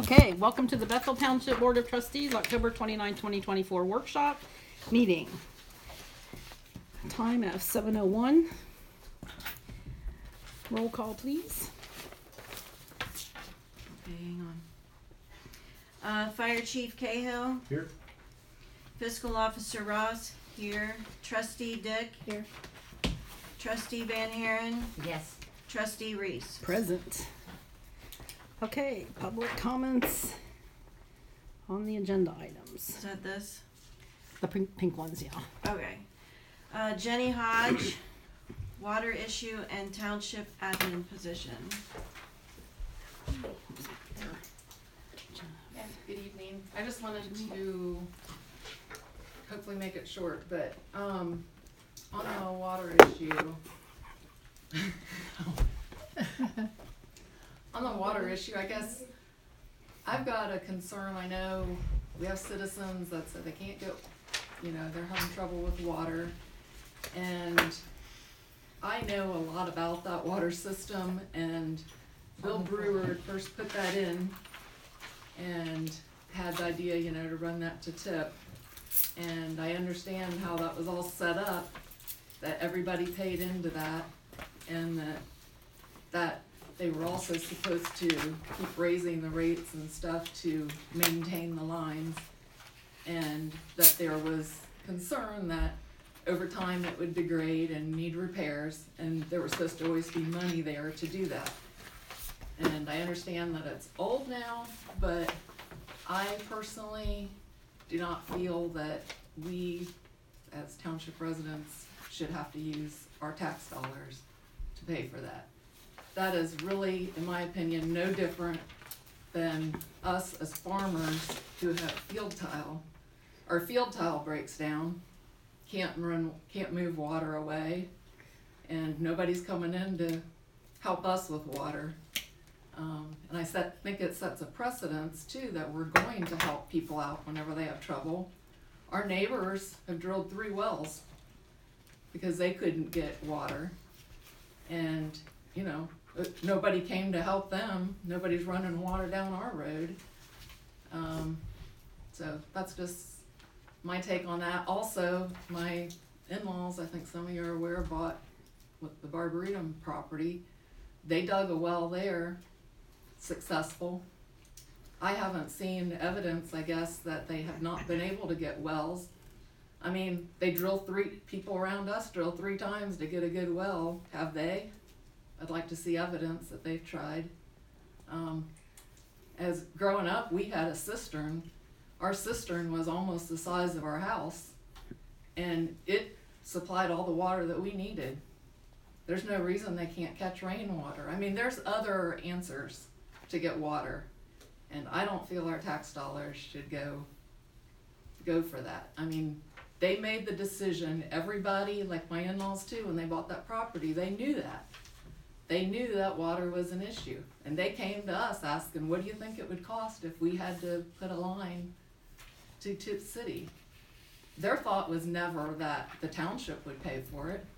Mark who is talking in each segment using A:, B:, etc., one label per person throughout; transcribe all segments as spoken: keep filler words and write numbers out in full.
A: Okay, welcome to the Bethel Township Board of Trustees, October twenty-ninth, twenty twenty-four workshop meeting. Time of seven oh one. Roll call, please.
B: Okay, hang on. Uh, Fire Chief Cahill.
C: Here.
B: Fiscal Officer Ross. Here. Trustee Dick.
A: Here.
B: Trustee Van Haren.
D: Yes.
B: Trustee Reese.
A: Present. Okay, public comments on the agenda items.
B: Is that this?
A: The pink, pink ones, yeah.
B: Okay. Uh, Jenny Hodge. Water issue and township admin position.
E: Yeah, good evening. I just wanted to hopefully make it short, but um, on the water issue, on the water issue, I guess I've got a concern. I know we have citizens that say they can't get, you know, they're having trouble with water, and I know a lot about that water system, and Bill Brewer first put that in and had the idea, you know, to run that to tip. And I understand how that was all set up, that everybody paid into that, and that that they were also supposed to keep raising the rates and stuff to maintain the lines, and that there was concern that over time it would degrade and need repairs, and there was supposed to always be money there to do that. And I understand that it's old now, but I personally do not feel that we, as township residents, should have to use our tax dollars to pay for that. That is really, in my opinion, no different than us as farmers who have field tile. Our field tile breaks down, can't run, can't move water away, and nobody's coming in to help us with water. Um, and I set, think it sets a precedence too that we're going to help people out whenever they have trouble. Our neighbors have drilled three wells because they couldn't get water, and you know, nobody came to help them. Nobody's running water down our road. Um, so that's just my take on that. Also, my in-laws, I think some of you are aware, bought with the Barbaridum property. They dug a well there, successful. I haven't seen evidence, I guess, that they have not been able to get wells. I mean, they drill three, people around us drill three times to get a good well. Have they? I'd like to see evidence that they've tried. Um, as growing up, we had a cistern. Our cistern was almost the size of our house, and it supplied all the water that we needed. There's no reason they can't catch rainwater. I mean, there's other answers to get water, and I don't feel our tax dollars should go go for that. I mean, they made the decision, everybody, like my in-laws too, when they bought that property, they knew that. They knew that water was an issue, and they came to us asking, what do you think it would cost if we had to put a line to Tip City? Their thought was never that the township would pay for it.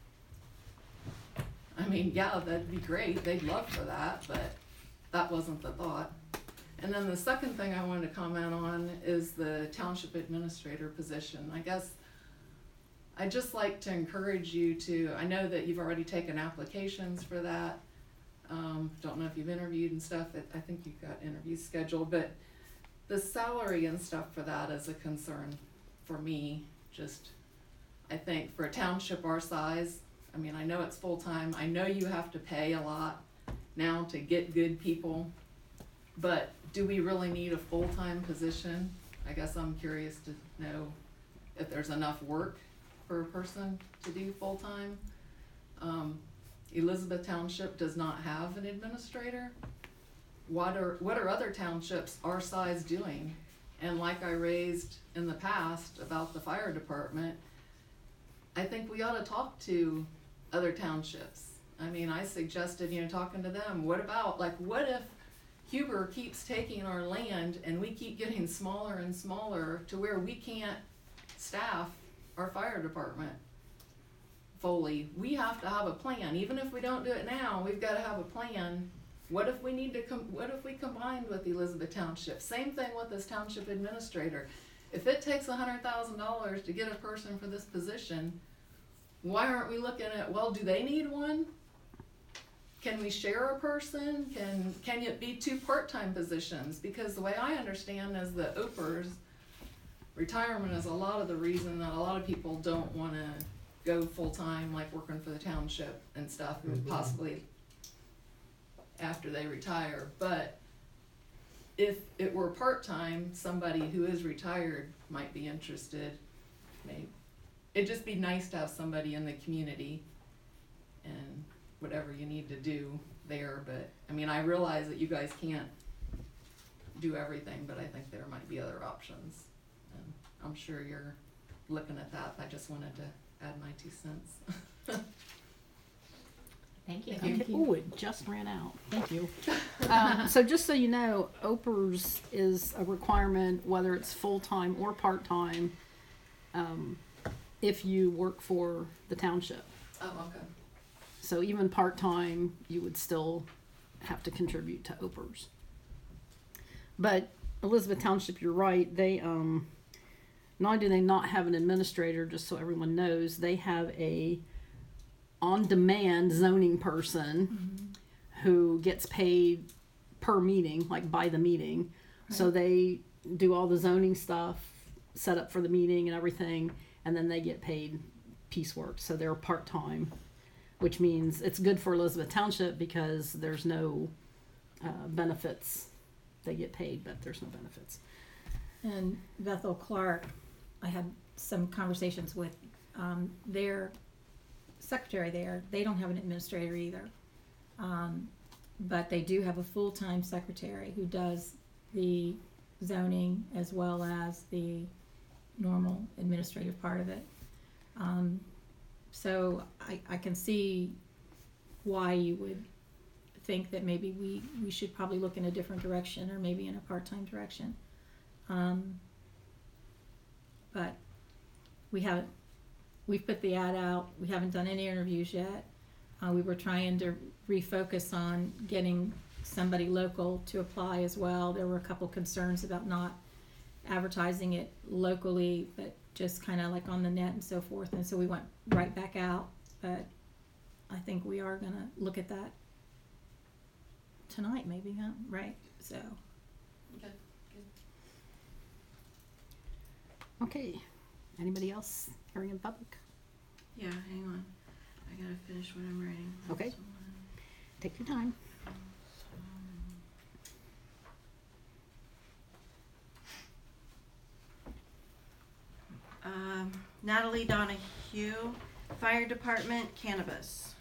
E: I mean, yeah, that'd be great, they'd love for that, but that wasn't the thought. And then the second thing I wanted to comment on is the township administrator position. I guess I'd just like to encourage you to, I know that you've already taken applications for that. Um, don't know if you've interviewed and stuff. I think you've got interviews scheduled, but the salary and stuff for that is a concern for me. Just, I think for a township our size, I mean, I know it's full-time. I know you have to pay a lot now to get good people, but do we really need a full-time position? I guess I'm curious to know if there's enough work for a person to do full-time. Um, Elizabeth Township does not have an administrator. What are, what are other townships our size doing? And like I raised in the past about the fire department, I think we ought to talk to other townships. I mean, I suggested, you know, talking to them, what about, like, what if Huber keeps taking our land and we keep getting smaller and smaller to where we can't staff our fire department fully? We have to have a plan. Even if we don't do it now, we've got to have a plan What if we need to com- what if we combined with Elizabeth Township? Same thing with this township administrator. If it takes a hundred thousand dollars to get a person for this position, why aren't we looking at, well, do they need one? Can we share a person? Can, can it be two part-time positions? Because the way I understand is that O P E R's retirement is a lot of the reason that a lot of people don't wanna go full-time, like working for the township and stuff, and possibly after they retire. But if it were part-time, somebody who is retired might be interested. Maybe it'd just be nice to have somebody in the community and whatever you need to do there. But I mean, I realize that you guys can't do everything, but I think there might be other options, and I'm sure you're looking at that. I just wanted to add my two cents.
C: Thank you.
A: Okay. Oh, it just ran out. Thank you. Um, so just so you know, O P E Rs is a requirement, whether it's full-time or part-time, um, if you work for the township.
E: Oh, okay.
A: So even part-time, you would still have to contribute to O P E Rs. But Elizabeth Township, you're right, they, um, not only do they not have an administrator, just so everyone knows, they have a on-demand zoning person mm-hmm. who gets paid per meeting, like by the meeting. Right. So they do all the zoning stuff, set up for the meeting and everything, and then they get paid piecework. So they're part-time, which means it's good for Elizabeth Township because there's no uh, benefits. They get paid, but there's no benefits.
C: And Bethel Clark, I had some conversations with um, their secretary there. They don't have an administrator either. Um, but they do have a full-time secretary who does the zoning as well as the normal administrative part of it. Um, so I, I can see why you would think that maybe we, we should probably look in a different direction, or maybe in a part-time direction. Um, but we haven't, we've put the ad out. We haven't done any interviews yet. Uh, we were trying to refocus on getting somebody local to apply as well. There were a couple concerns about not advertising it locally, but just kind of like on the net and so forth. And so we went right back out. But I think we are gonna look at that tonight, maybe, huh? Right. So.
E: Okay.
A: Okay. Anybody else hearing in public?
B: Yeah, hang on. I gotta finish what I'm writing.
A: Okay.
B: So,
A: Take your time.
B: Um, Natalie Donahue, Fire Department, cannabis.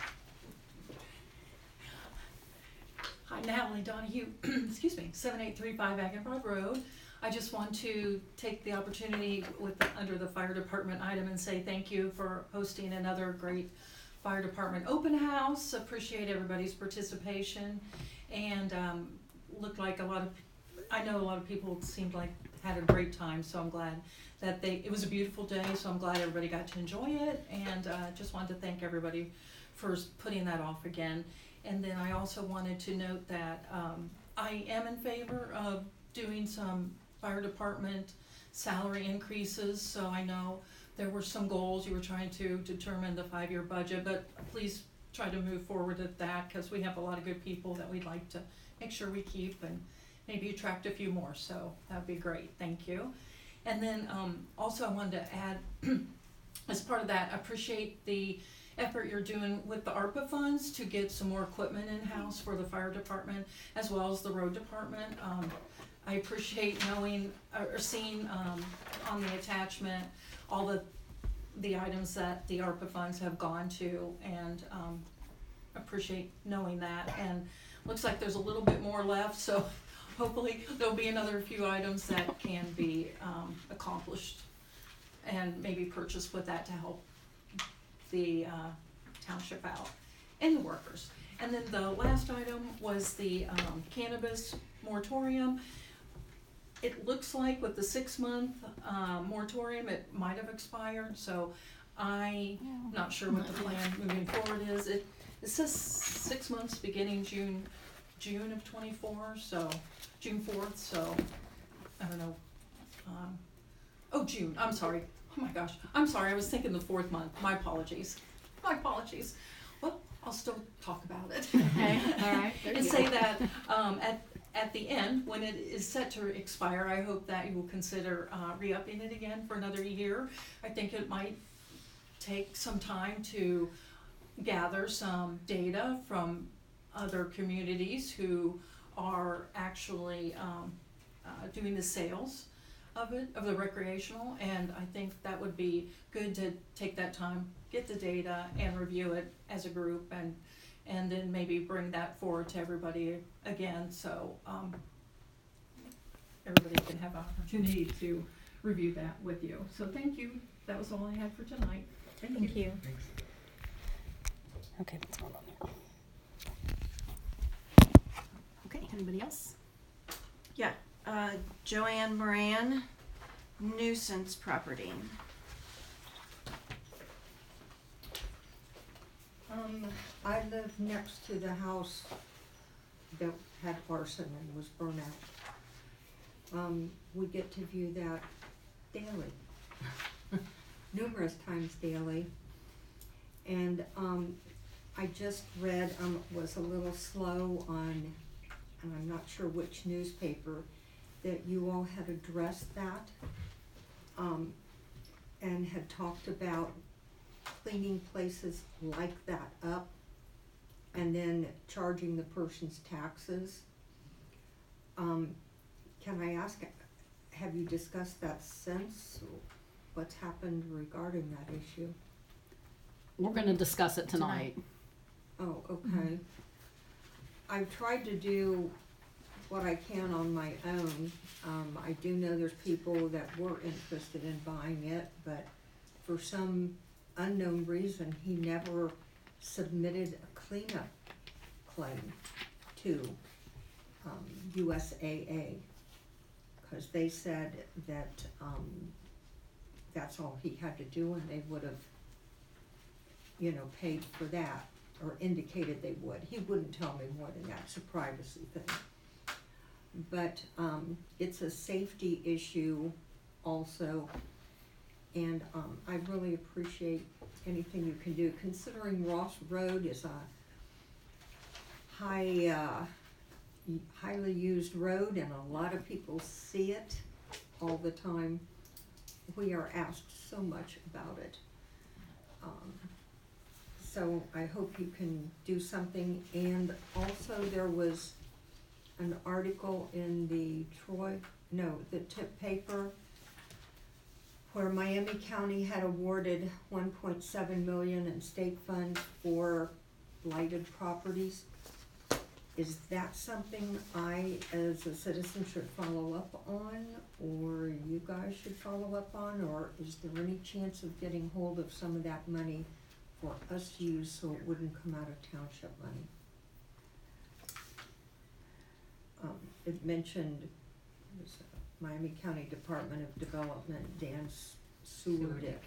D: Hi, Natalie Donahue, excuse me, seven eight three five Agnew Road. I just want to take the opportunity with the, under the fire department item and say thank you for hosting another great fire department open house. Appreciate everybody's participation, and um, looked like a lot of, I know a lot of people seemed like had a great time, so I'm glad that they, it was a beautiful day, so I'm glad everybody got to enjoy it, and uh, just wanted to thank everybody for putting that off again. And then I also wanted to note that um, I am in favor of doing some fire department salary increases. So I know there were some goals you were trying to determine the five-year budget, but please try to move forward at that, because we have a lot of good people that we'd like to make sure we keep and maybe attract a few more. So that would be great. Thank you. And then um, also I wanted to add, as part of that, I appreciate the effort you're doing with the ARPA funds to get some more equipment in-house for the fire department as well as the road department. Um, I appreciate knowing or seeing um, on the attachment all the the items that the ARPA funds have gone to, and um, appreciate knowing that. And looks like there's a little bit more left, so hopefully there'll be another few items that can be um, accomplished and maybe purchased with that to help the uh, township out and the workers. And then the last item was the um, cannabis moratorium. It looks like with the six-month uh, moratorium, it might have expired, so I'm not sure what the plan moving forward is. It, it says six months beginning June June of twenty-four, so, June fourth, so, I don't know. Um, oh, June, I'm sorry. Oh my gosh, I'm sorry, I was thinking the fourth month. My apologies. My apologies. Well, I'll still talk about it.
A: Okay, all right. There
D: And
A: you
D: say
A: go.
D: that, um, at, at the end, when it is set to expire, I hope that you will consider, uh, re-upping it again for another year. I think it might take some time to gather some data from other communities who are actually, um, uh, doing the sales of it, of the recreational, and I think that would be good to take that time, get the data and review it as a group, and, and then maybe bring that forward to everybody again, so, um, everybody can have an opportunity to review that with you. So thank you, that was all I had for tonight.
C: Thank you.
A: Okay, what's going on here? Okay, anybody else?
B: Yeah, uh, Joanne Moran, nuisance property.
F: Um, I live next to the house that had arson and was burned out. Um, we get to view that daily, numerous times daily. And, um, I just read, um, was a little slow on, and I'm not sure which newspaper, that you all had addressed that, um, and had talked about cleaning places like that up and then charging the person's taxes. Um, can I ask, have you discussed that since? What's happened regarding that issue?
A: We're gonna discuss it tonight.
F: Oh, okay. I've tried to do what I can on my own. Um, I do know there's people that were interested in buying it, but for some unknown reason, he never submitted a cleanup claim to, um, U S A A. Cause they said that, um, that's all he had to do and they would have, you know, paid for that, or indicated they would. He wouldn't tell me more than that, it's a privacy thing. But, um, it's a safety issue also, and, um, I really appreciate anything you can do, considering Ross Road is a high, uh, highly used road and a lot of people see it all the time. We are asked so much about it. Um, so I hope you can do something, and also there was an article in the Troy, no, the Tip paper, where Miami County had awarded one point seven million in state funds for blighted properties. Is that something I, as a citizen, should follow up on, or you guys should follow up on, or is there any chance of getting hold of some of that money for us to use so it wouldn't come out of township money? Um, it mentioned, it was Miami County Department of Development, Dan Sewerdick.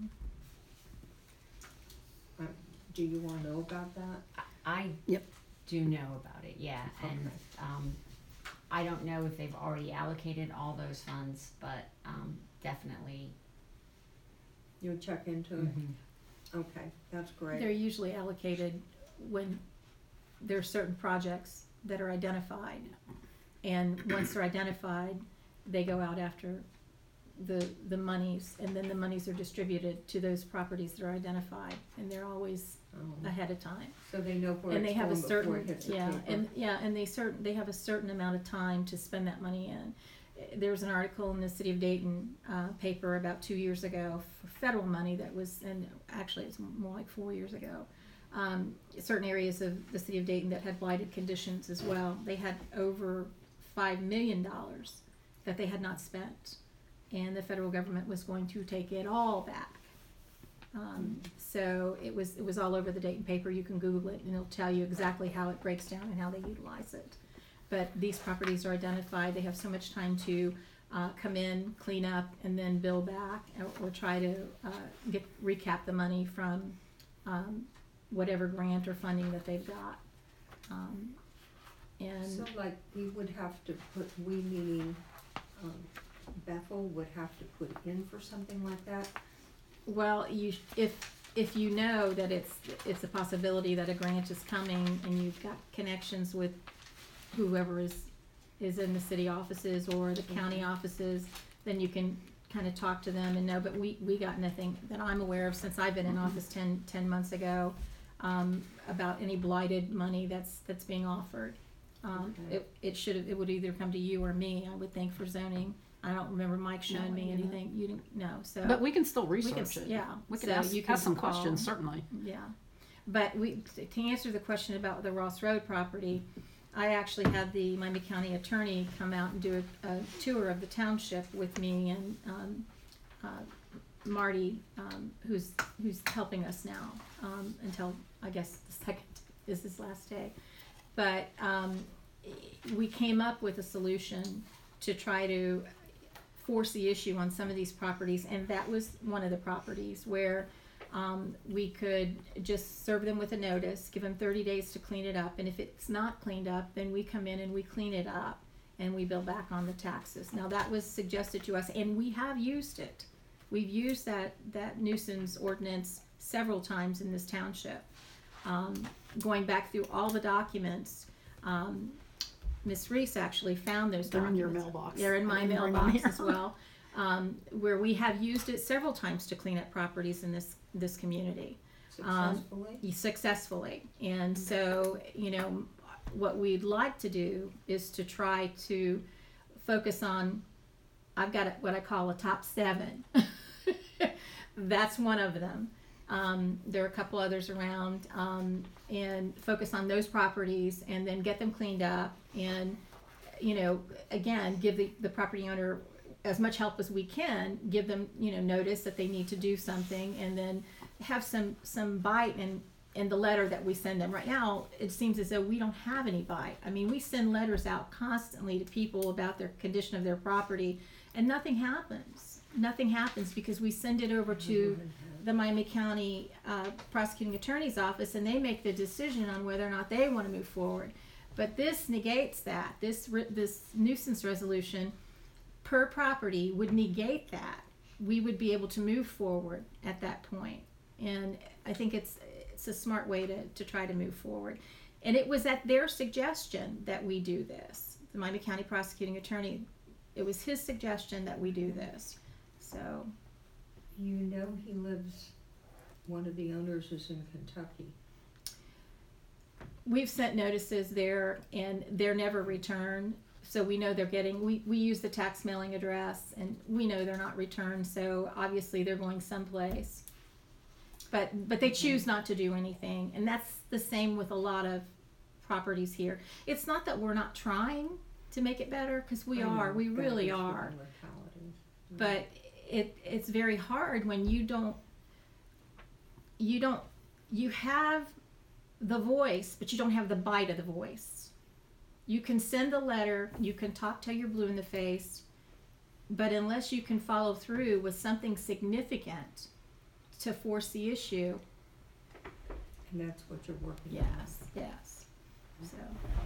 F: Um, do you wanna know about that?
G: I
A: Yep.
G: do know about it, yeah, and,
F: Okay.
G: um, I don't know if they've already allocated all those funds, but, um, definitely.
F: You'll check into it? Okay, that's great.
C: They're usually allocated when there are certain projects that are identified. And once they're identified, they go out after the, the monies, and then the monies are distributed to those properties that are identified, and they're always
F: Um,
C: ahead of time.
F: So they know where
C: And they
F: it's
C: have a
F: going before it
C: certain,
F: hits the
C: yeah,
F: paper.
C: and, yeah, and they certain, they have a certain amount of time to spend that money in. Eh, There was an article in the City of Dayton, uh, paper about two years ago for federal money that was, and actually it's more like four years ago. Um, certain areas of the City of Dayton that had blighted conditions as well, they had over five million dollars that they had not spent. And the federal government was going to take it all back. Um, so it was, it was all over the Dayton paper. You can Google it and it'll tell you exactly how it breaks down and how they utilize it. But these properties are identified. They have so much time to, uh, come in, clean up, and then bill back, or, or try to, uh, get, recap the money from, um, whatever grant or funding that they've got. Um, And
F: So like, we would have to put, we meaning, um, Bethel would have to put in for something like that?
C: well, you, if, if you know that it's, it's a possibility that a grant is coming and you've got connections with whoever is, is in the city offices or the county offices, then you can kind of talk to them and know, but we, we got nothing that I'm aware of since I've been in office ten, ten months ago, um, about any blighted money that's, that's being offered. Um,
F: Okay.
C: it, it should have, it would either come to you or me, I would think, for zoning. I don't remember Mike showing
A: No,
C: me
A: I didn't.
C: anything, you didn't, no, so.
A: But we can still
C: we can
A: research
C: s-
A: it.
C: Yeah.
A: We could
C: so
A: ask,
C: you can
A: ask some
C: call.
A: questions, certainly.
C: Yeah, but we, to answer the question about the Ross Road property, I actually had the Miami County attorney come out and do a, a tour of the township with me and, um, uh, Marty, um, who's, who's helping us now, um, until, I guess, the second is his last day. But, um, we came up with a solution to try to force the issue on some of these properties, and that was one of the properties where um, we could just serve them with a notice, give them thirty days to clean it up, and if it's not cleaned up, then we come in and we clean it up and we bill back on the taxes. Now that was suggested to us, and we have used it. We've used that, that nuisance ordinance several times in this township. Um, going back through all the documents, um, Miss Reese actually found those
A: They're in
C: documents.
A: your mailbox.
C: They're in
A: I
C: my
A: didn't bring them
C: mailbox
A: here.
C: as well, um, where we have used it several times to clean up properties in this, this community. Um,
F: Successfully?
C: Successfully. And so, you know, what we'd like to do is to try to focus on, I've got a, what I call a top seven. That's one of them. Um, there are a couple others around, um, and focus on those properties and then get them cleaned up and, you know, again, give the, the property owner as much help as we can, give them, you know, notice that they need to do something and then have some, some bite in, in the letter that we send them. Right now, it seems as though we don't have any bite. I mean, we send letters out constantly to people about their condition of their property and nothing happens. Nothing happens because we send it over to the Miami County uh, Prosecuting Attorney's Office and they make the decision on whether or not they want to move forward. But this negates that. This, re- this nuisance resolution per property would negate that. We would be able to move forward at that point. And I think it's, it's a smart way to, to try to move forward. And it was at their suggestion that we do this. The Miami County Prosecuting Attorney, it was his suggestion that we do this. So,
F: You know he lives, one of the owners is in Kentucky.
C: we've sent notices there and they're never returned. So we know they're getting, we, we use the tax mailing address and we know they're not returned. So obviously they're going someplace. But, but they choose not to do anything. And that's the same with a lot of properties here. It's not that we're not trying to make it better, because we
F: I know,
C: are, we
F: but
C: really
F: there's
C: are.
F: different localities.
C: But it, it's very hard when you don't, you don't, you have the voice, but you don't have the bite of the voice. You can send a letter, you can talk till you're blue in the face, but unless you can follow through with something significant to force the issue,
F: And that's what you're working on.
C: yes, yes. So.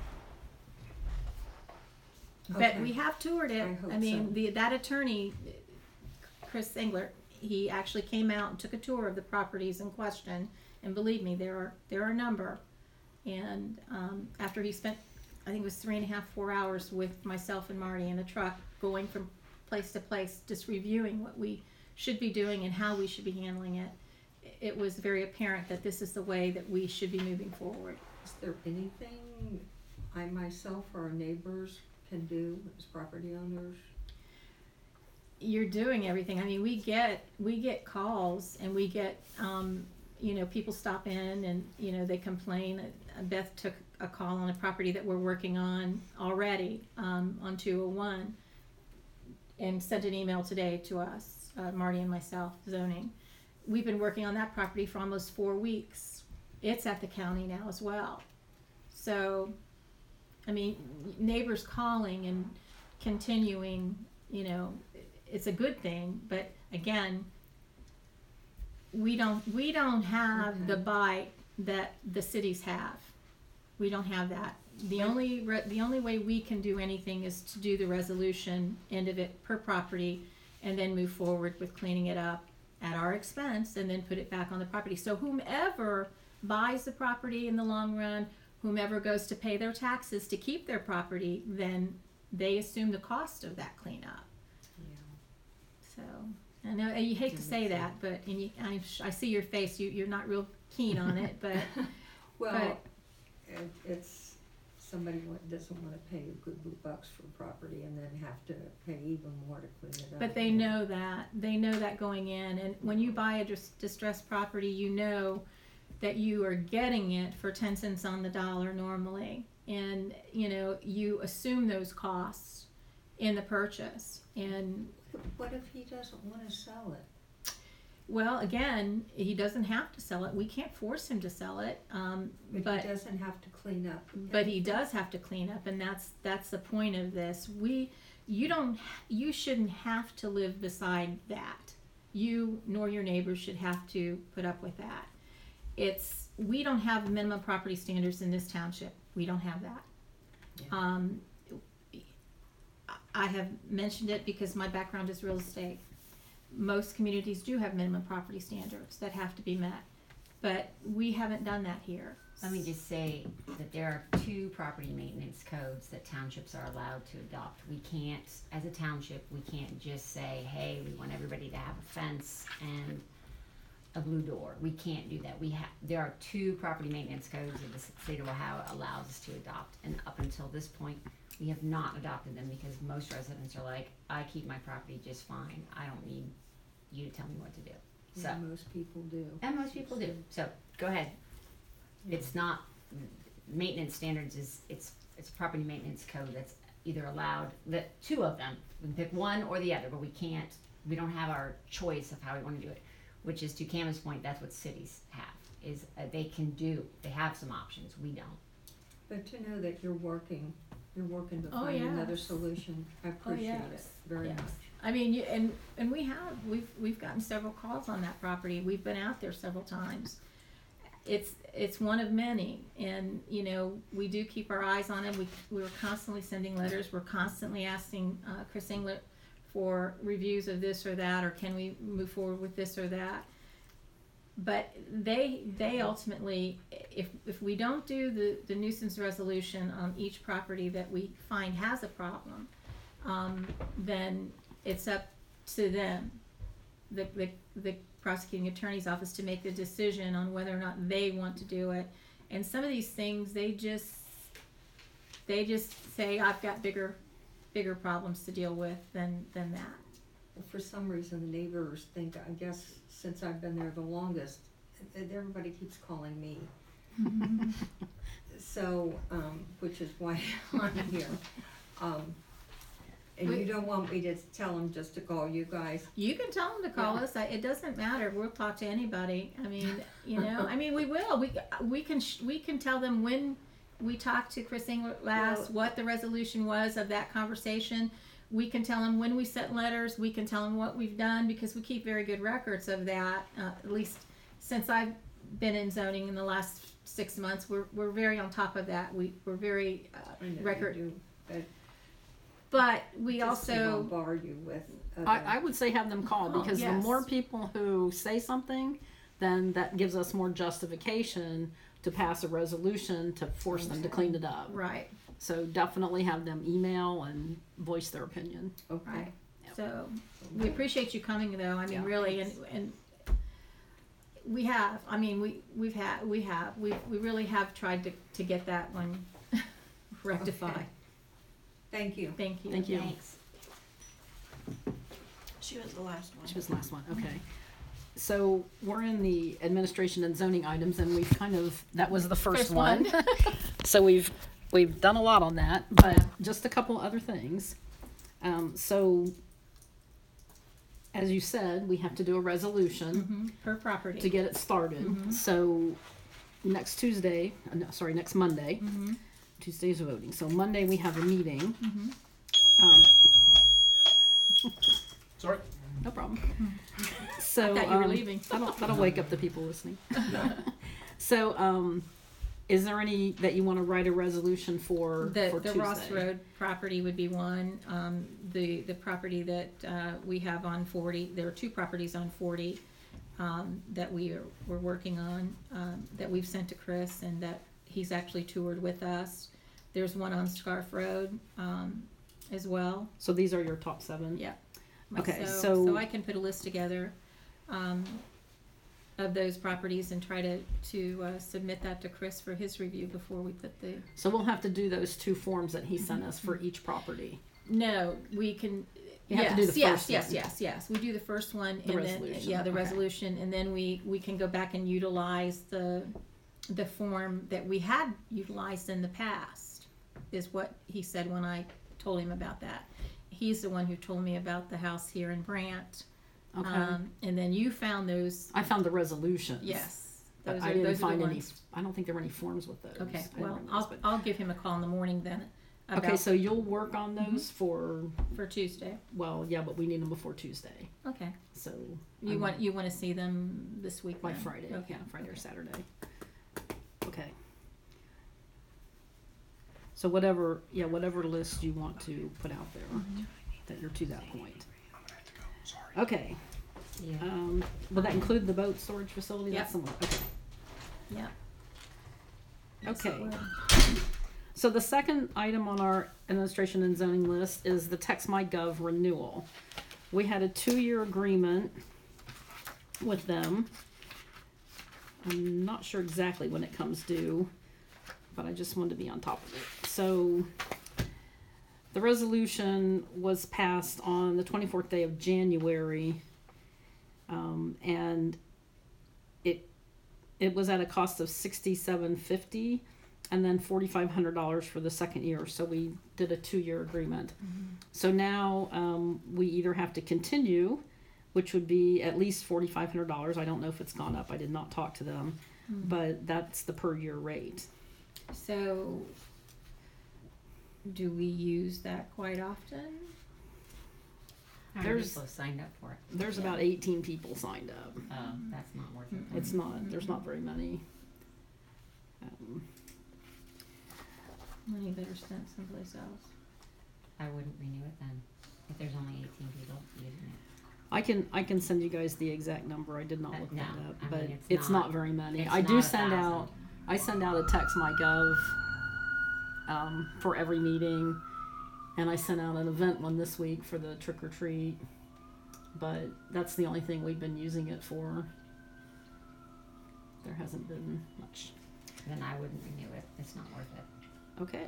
C: But
F: Okay.
C: we have toured it.
F: I hope
C: I mean,
F: so.
C: the that attorney, Chris Engler, he actually came out and took a tour of the properties in question. And believe me, there are there are a number. And um, after he spent, I think it was three and a half, four hours with myself and Marty in a truck, going from place to place, just reviewing what we should be doing and how we should be handling it, it was very apparent that this is the way that we should be moving forward.
F: Is there anything I myself or our neighbors can do as property owners?
C: You're doing everything. I mean, we get we get calls and we get um, you know, people stop in and you know they complain. Uh, Beth took a call on a property that we're working on already um, on two oh one, and sent an email today to us, uh, Marty and myself, zoning. We've been working on that property for almost four weeks. It's at the county now as well. So, I mean, neighbors calling and continuing, you know, it's a good thing, but again, we don't we don't have
F: Okay.
C: the bite that the cities have. We don't have that. the only, re- the only way we can do anything is to do the resolution end of it per property and then move forward with cleaning it up at our expense and then put it back on the property. So whomever buys the property in the long run, whomever goes to pay their taxes to keep their property, then they assume the cost of that cleanup. So, I know, you hate to say that, but, and you, I, I see your face, you, you're not real keen on it, but,
F: Well,
C: but,
F: it, it's, somebody wa- doesn't wanna pay a good blue bucks for property and then have to pay even more to clean it up.
C: but they know that, they know that going in, and when you buy a dis- distressed property, you know that you are getting it for ten cents on the dollar normally, and, you know, you assume those costs in the purchase, and
F: What if he doesn't wanna sell it?
C: well, again, he doesn't have to sell it. We can't force him to sell it. Um,
F: But
C: but
F: he doesn't have to clean up.
C: but he does have to clean up, and that's that's the point of this. We, you don't, you shouldn't have to live beside that. You nor your neighbors should have to put up with that. It's we don't have minimum property standards in this township. We don't have that.
F: Yeah.
C: Um, I have mentioned it because my background is real estate. Most communities do have minimum property standards that have to be met, but we haven't done that here.
G: Let me just say that there are two property maintenance codes that townships are allowed to adopt. We can't, as a township, we can't just say, hey, we want everybody to have a fence and a blue door. We can't do that. We have, there are two property maintenance codes that the state of Ohio allows us to adopt, and up until this point, we have not adopted them because most residents are like, I keep my property just fine. I don't need you to tell me what to do. So,
F: Yeah, most people do.
G: and most people do. So, go ahead. It's not, maintenance standards is, it's, it's a property maintenance code that's either allowed, the, two of them, we can pick one or the other, but we can't, we don't have our choice of how we wanna do it, which is to Cameron's point, that's what cities have, is uh, they can do, they have some options, we don't.
F: But to know that you're working, you're working to
C: Oh,
F: find another
C: yes.
F: solution, I appreciate it
C: yes.
F: very
C: Yes.
F: much.
C: I mean, you, and and we have we've we've gotten several calls on that property. We've been out there several times. It's it's one of many, and you know we do keep our eyes on it. We we're constantly sending letters. We're constantly asking uh, Chris Inglet for reviews of this or that, or can we move forward with this or that. But they they ultimately, if if we don't do the the nuisance resolution on each property that we find has a problem, um, then it's up to them, the, the, the prosecuting attorney's office, to make the decision on whether or not they want to do it. And some of these things, they just, they just say, I've got bigger, bigger problems to deal with than, than that.
F: For some reason, the neighbors think, I guess, since I've been there the longest, that everybody keeps calling me. So, um, which is why I'm here. Um, and you
C: We-
F: don't want me to tell them just to call you guys?
C: You can tell them to call
F: Yeah.
C: us. I, it doesn't matter. We'll talk to anybody. I mean, you know, I mean, we will. We we can sh- we can tell them when we talked to Chris Inglet last,
F: Well-
C: what the resolution was of that conversation. We can tell them when we sent letters. We can tell them what we've done because we keep very good records of that. Uh, at least since I've been in zoning in the last six months, we're we're very on top of that. We we're very uh,
F: I know you
C: record.
F: do, but
C: But we
F: just to
C: also.
F: bombard you with other.
A: I, I would say have them call,
C: Oh,
A: because the
C: yes.
A: more people who say something, then that gives us more justification to pass a resolution to force them to clean it up.
C: Right.
A: So definitely have them email and voice their opinion.
F: Okay.
C: Right. So we appreciate you coming though. I mean,
A: Yeah.
C: really, and, and we have, I mean, we, we've had, we have, we, we really have tried to, to get that one rectified.
F: Okay. Thank you.
C: Thank you.
A: Thank you.
G: Thanks.
B: She was the last one.
A: Which was the last one, okay. So we're in the administration and zoning items, and we've kind of, that was the first
C: First
A: one.
C: one.
A: So we've, we've done a lot on that, but
C: Yeah.
A: just a couple other things. Um, so, as you said, we have to do a resolution
C: Mhm. Per property.
A: to get it started.
C: Mhm.
A: So, next Tuesday, uh, no, sorry, next Monday,
C: Mhm.
A: Tuesday's voting. So Monday we have a meeting.
C: Mhm.
A: Um,
H: Sorry.
A: no problem. So
C: I thought you were
A: um,
C: leaving.
A: That'll, that'll wake up the people listening. So, um, is there any that you want to write a resolution for,
C: The,
A: for
C: the
A: Tuesday?
C: Ross Road property would be one, um, the, the property that, uh, we have on forty, there are two properties on forty, um, that we are, we're working on, um, that we've sent to Chris and that he's actually toured with us. There's one on Scarf Road, um, as well.
A: So these are your top seven?
C: Yeah.
A: Okay,
C: So,
A: so-
C: so I can put a list together, um, of those properties and try to, to, uh, submit that to Chris for his review before we put the,
A: So we'll have to do those two forms that he sent us for each property.
C: no, we can,
A: You have to do
C: yes,
A: the
C: yes,
A: first
C: yes,
A: one.
C: yes, yes, we do the first one
A: The
C: and then,
A: resolution,
C: yeah, the
A: okay.
C: resolution, and then we, we can go back and utilize the, the form that we had utilized in the past, is what he said when I told him about that. He's the one who told me about the house here in Brant.
A: Okay.
C: Um, and then you found those,
A: I found the resolutions.
C: yes.
A: But
C: Those
A: I
C: are,
A: didn't
C: those are the
A: find any,
C: ones.
A: I don't think there were any forms with those.
C: Okay,
A: I didn't
C: well,
A: bring those,
C: I'll,
A: but-
C: I'll give him a call in the morning then
A: Okay,
C: about,
A: so you'll work on those for,
C: for Tuesday.
A: well, yeah, but we need them before Tuesday,
C: Okay.
A: so.
C: You
A: I'm-
C: want, you wanna see them this week
A: By
C: then?
A: Friday,
C: Okay.
A: yeah, Friday or
C: okay.
A: Saturday. Okay. So whatever, yeah, whatever list you want to put out there,
C: Mm-hmm.
A: that you're to that point. Okay,
G: Yeah.
A: um, will that include the boat storage facility? That's
C: Yep.
A: the one, okay.
C: Yeah. Yes, it
A: Okay.
C: will.
A: So the second item on our administration and zoning list is the Text My Gov renewal. We had a two-year agreement with them. I'm not sure exactly when it comes due, but I just wanted to be on top of it. So the resolution was passed on the twenty-fourth day of January, um, and it it was at a cost of sixty-seven fifty, and then forty-five hundred dollars for the second year. So we did a two-year agreement. So now um, we either have to continue, which would be at least forty-five hundred dollars. I don't know if it's gone up. I did not talk to them, but that's the per year rate.
C: So, do we use that quite often?
G: How many
A: there's-
G: people signed up for it?
A: There's about eighteen people signed up.
G: Oh, that's not worth it.
A: It's not. There's not very many. Um,
C: Money better spent someplace else.
G: I wouldn't renew it then, if there's only eighteen people using it.
A: I can I can send you guys the exact number. I did not
G: Uh,
A: look
G: no,
A: that up,
G: I
A: but
G: mean, it's
A: it's not,
G: not-
A: very many.
G: It's
A: I do
G: not a
A: send
G: thousand.
A: out I send out a text my gov um, for every meeting, and I sent out an event one this week for the trick or treat. But that's the only thing we've been using it for. There hasn't been much.
G: Then I wouldn't renew it, it's not worth it.
A: Okay.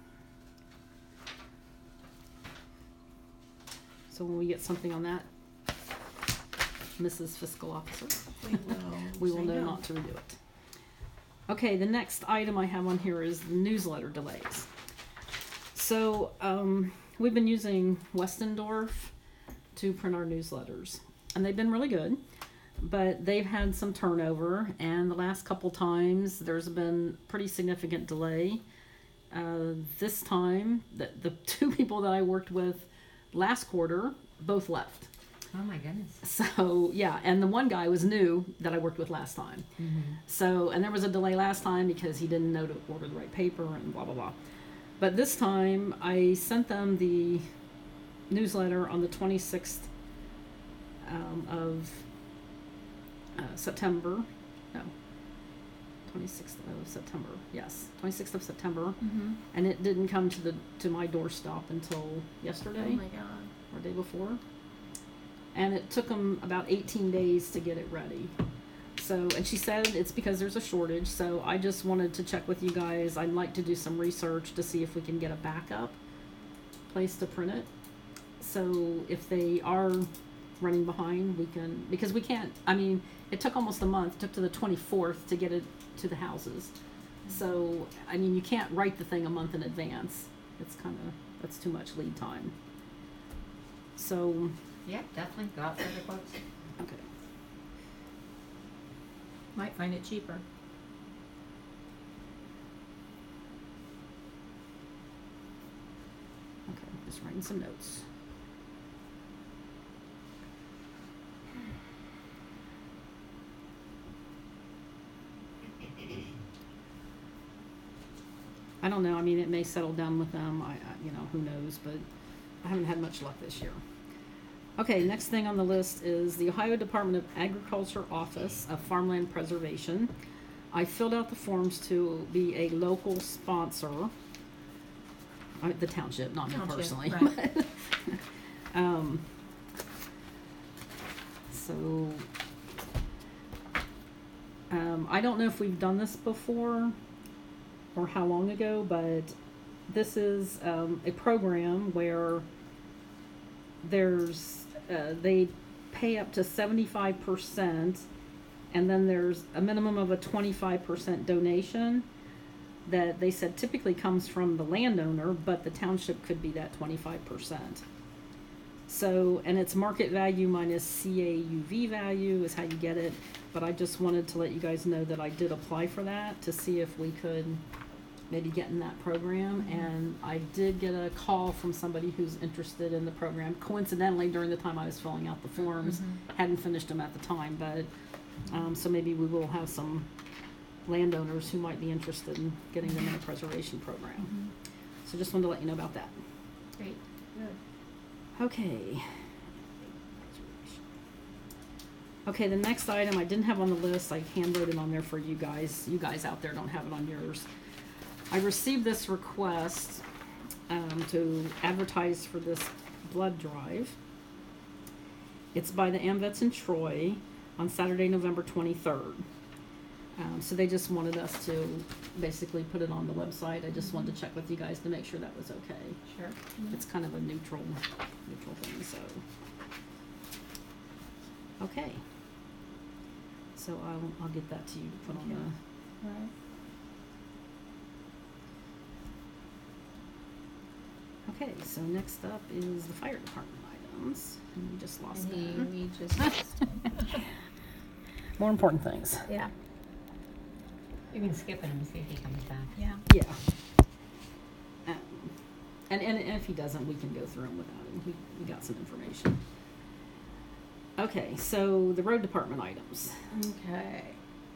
A: So when we get something on that, Missus Fiscal Officer,
B: We will.
A: we will
B: say
A: know
B: no.
A: not to renew it. Okay, the next item I have on here is the newsletter delays. So, um, we've been using Westendorf to print our newsletters, and they've been really good, but they've had some turnover, and the last couple times there's been pretty significant delay. Uh, this time, the, the two people that I worked with last quarter both left.
G: Oh my goodness.
A: So, yeah, and the one guy was new that I worked with last time. So, and there was a delay last time because he didn't know to order the right paper and blah, blah, blah. But this time, I sent them the newsletter on the twenty-sixth um, of uh, September. No, twenty-sixth of September. Yes, twenty-sixth of September.
C: Mm-hmm.
A: And it didn't come to the to my doorstep until
C: Oh
A: yesterday
C: my god.
A: or day before. And it took them about eighteen days to get it ready. So, and she said it's because there's a shortage. So I just wanted to check with you guys. I'd like to do some research to see if we can get a backup place to print it. So if they are running behind, we can, because we can't, I mean, it took almost a month, it took to the twenty-fourth to get it to the houses. So, I mean, you can't write the thing a month in advance. It's kind of, that's too much lead time. So,
G: Yeah, definitely, go out for the quotes.
A: okay.
C: Might find it cheaper.
A: Okay, just writing some notes. I don't know, I mean, it may settle down with them, I, I, you know, who knows, but I haven't had much luck this year. Okay, next thing on the list is the Ohio Department of Agriculture Office of Farmland Preservation. I filled out the forms to be a local sponsor. Uh, the township, not me
C: Township,
A: personally.
C: right.
A: um, so, um, I don't know if we've done this before or how long ago, but this is um, a program where there's uh, they pay up to seventy-five percent, and then there's a minimum of a twenty-five percent donation that they said typically comes from the landowner, but the township could be that twenty-five percent. So, and it's market value minus C A U V value is how you get it, but I just wanted to let you guys know that I did apply for that to see if we could maybe get in that program, and I did get a call from somebody who's interested in the program, coincidentally during the time I was filling out the forms.
C: Mhm.
A: Hadn't finished them at the time, but um, so maybe we will have some landowners who might be interested in getting them in a preservation program.
C: Mhm.
A: So just wanted to let you know about that.
G: Great.
A: Okay. Okay, the next item I didn't have on the list, I hand wrote it on there for you guys. You guys out there don't have it on yours. I received this request um, to advertise for this blood drive. It's by the AMVETS in Troy on Saturday, November twenty-third. Um, so they just wanted us to basically put it on the website. I just wanted to check with you guys to make sure that was okay.
G: Sure.
A: It's kind of a neutral, neutral thing, so. Okay. So I'll, I'll get that to you to put on
C: Okay.
A: the.
C: Right.
A: Okay, so next up is the fire department items, and we just lost
C: And he,
A: that.
C: we just lost him.
A: More important things.
C: Yeah,
G: You can skip it and see if he comes back.
C: yeah.
A: Yeah. Um, and, and, and if he doesn't, we can go through them without him. We, we got some information. Okay, so the road department items.
C: Okay.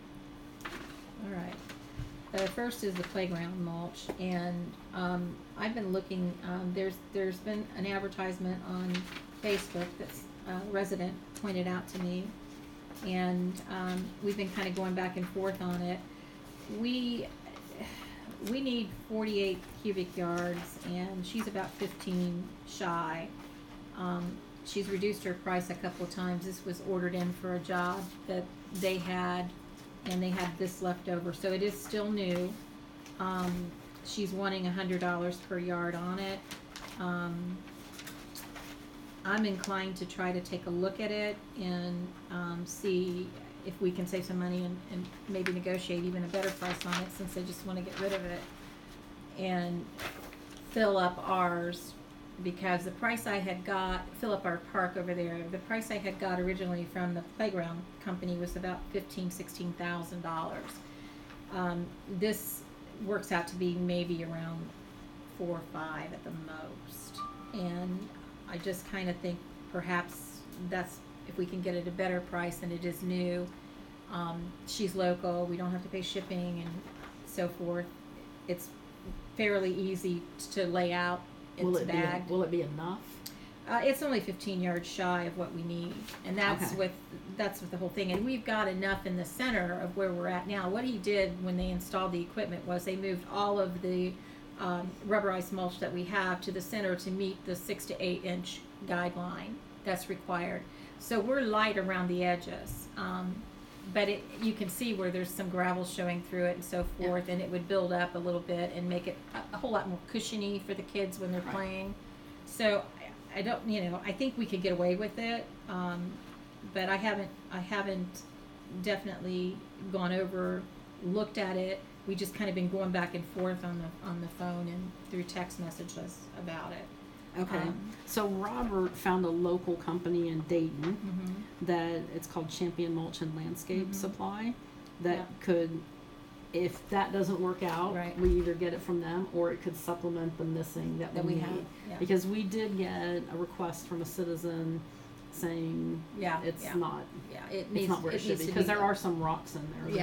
C: All right. The first is the playground mulch, and um, I've been looking. Um, there's there's been an advertisement on Facebook that's a resident pointed out to me, and um, we've been kind of going back and forth on it. We we need forty-eight cubic yards, and she's about fifteen shy. Um, she's reduced her price a couple of times. This was ordered in for a job that they had, and they had this left over, so it is still new. Um, she's wanting a hundred dollars per yard on it. Um, I'm inclined to try to take a look at it and um, see if we can save some money and, and maybe negotiate even a better price on it, since they just want to get rid of it and fill up ours. Because the price I had got, fill up our park over there, the price I had got originally from the playground company was about fifteen, sixteen thousand dollars. Um, this works out to be maybe around four or five at the most. And I just kind of think perhaps that's, if we can get it a better price and it is new. Um, she's local, we don't have to pay shipping and so forth. It's fairly easy to lay out.
A: Will
C: It's
A: it be,
C: bagged.
A: will it be enough?
C: Uh, it's only fifteen yards shy of what we need, and that's
A: Okay.
C: with, that's with the whole thing, and we've got enough in the center of where we're at now. What he did when they installed the equipment was they moved all of the, um, rubberized mulch that we have to the center to meet the six to eight inch guideline that's required. So we're light around the edges, um, but it, you can see where there's some gravel showing through it and so
A: Yeah.
C: forth, and it would build up a little bit and make it a, a whole lot more cushiony for the kids when they're
A: Right.
C: playing. So I, I don't, you know, I think we could get away with it, um, but I haven't, I haven't definitely gone over, looked at it. We just kind of been going back and forth on the on the phone and through text messages about it.
A: Okay.
C: Um,
A: So Robert found a local company in Dayton
C: mhm.
A: that it's called Champion Mulch and Landscape
C: Mhm.
A: Supply that
C: Yeah.
A: could, if that doesn't work out,
C: Right.
A: we either get it from them or it could supplement the missing that,
C: That
A: we
C: we
A: need.
C: have, yeah.
A: Because we did get a request from a citizen saying
C: Yeah,
A: it's
C: yeah.
A: not
C: Yeah, it
A: it's
C: needs,
A: not where it,
C: it
A: should
C: needs
A: be
C: to
A: because
C: be.
A: there are some rocks in there. that-
C: Yeah,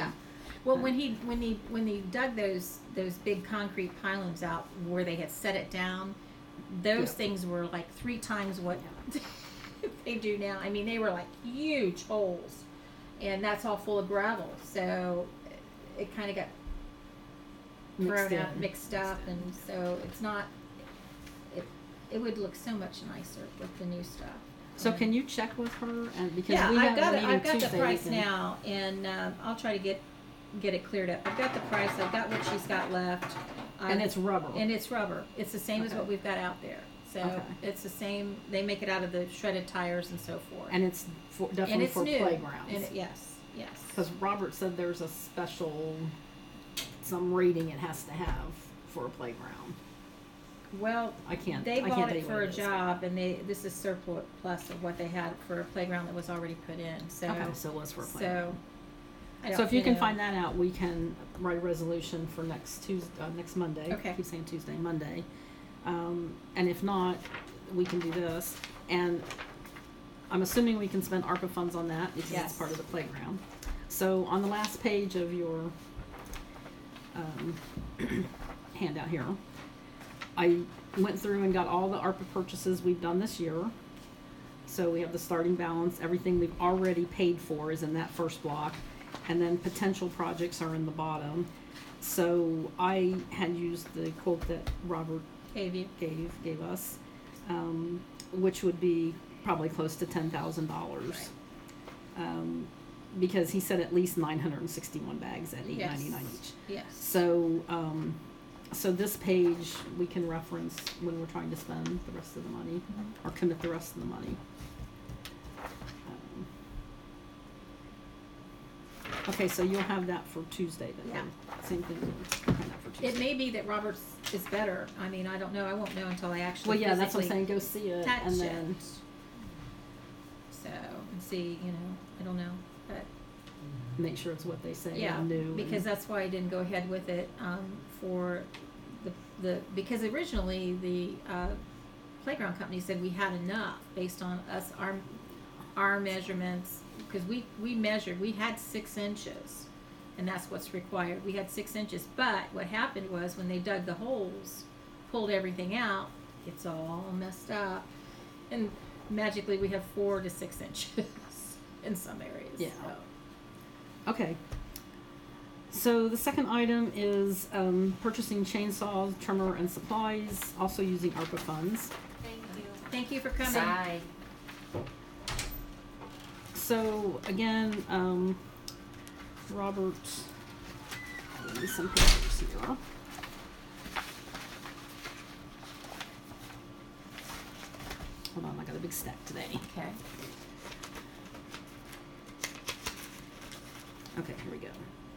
C: Well, when he, when he, when he dug those, those big concrete pylons out where they had set it down, those
A: Yeah.
C: things were like three times what they do now. I mean, they were like huge holes, and that's all full of gravel, so it kinda got
A: Mixed
C: thrown out,
A: in.
C: mixed up, and so it's not, it, it would look so much nicer with the new stuff.
A: So
C: And-
A: can you check with her and because
C: Yeah,
A: we
C: I've
A: have
C: got
A: a
C: it,
A: meeting
C: I've got the
A: Tuesday, we
C: price
A: can-
C: now, and, um, I'll try to get, get it cleared up. I've got the price, I've got what she's got left.
A: And
C: Um,
A: it's rubber.
C: And it's rubber. It's the same as
A: Okay.
C: what we've got out there. So
A: Okay.
C: it's the same, they make it out of the shredded tires and so forth.
A: And it's for,
C: And
A: definitely
C: it's
A: for
C: new.
A: playgrounds.
C: And it, yes, yes.
A: Because Robert said there's a special, some rating it has to have for a playground.
C: Well,
A: I can't.
C: they
A: I can't
C: bought
A: tell
C: it
A: you
C: for
A: what
C: a
A: it is.
C: job, and they, this is surplus plus of what they had for a playground that was already put in, so.
A: Okay, so it was for a playground.
C: So. I
A: So
C: don't-
A: if you can
C: know.
A: find that out, we can write a resolution for next Tuesday, uh, next Monday.
C: Okay.
A: I keep saying Tuesday, Monday. Um, and if not, we can do this. And I'm assuming we can spend ARPA funds on that because
C: Yes.
A: it's part of the playground. So on the last page of your, um, handout here, I went through and got all the ARPA purchases we've done this year. So we have the starting balance, everything we've already paid for is in that first block, and then potential projects are in the bottom. So I had used the quote that Robert
C: Gave you.
A: gave, gave us, um, which would be probably close to ten thousand dollars. Um, because he said at least nine hundred and sixty-one bags at eight ninety-nine each.
C: Yes.
A: So, um, so this page we can reference when we're trying to spend the rest of the money, or commit the rest of the money. Um, Okay, so you'll have that for Tuesday then?
C: Yeah.
A: Same thing, you'll have that for Tuesday.
C: It may be that Robert's is better. I mean, I don't know. I won't know until I
A: Well,
C: actually
A: yeah, that's what I'm
C: physically
A: saying, go see it,
C: touch
A: and
C: it.
A: then,
C: So, and see, you know, I don't know, but.
A: make sure it's what they say,
C: Yeah,
A: and new. and-
C: because that's why I didn't go ahead with it, um, for the, the, because originally the, uh, playground company said we had enough based on us, our, our measurements, because we, we measured, we had six inches, and that's what's required, we had six inches, but what happened was when they dug the holes, pulled everything out, it's all messed up, and magically we have four to six inches in some areas,
A: Yeah.
C: so.
A: Okay. So the second item is, um, purchasing chainsaws, trimmer, and supplies, also using ARPA funds.
B: Thank you.
C: Thank you for coming.
G: Bye.
A: So again, um, Robert, give me some papers here. Hold on, I got a big stack today.
C: Okay.
A: Okay, here we go.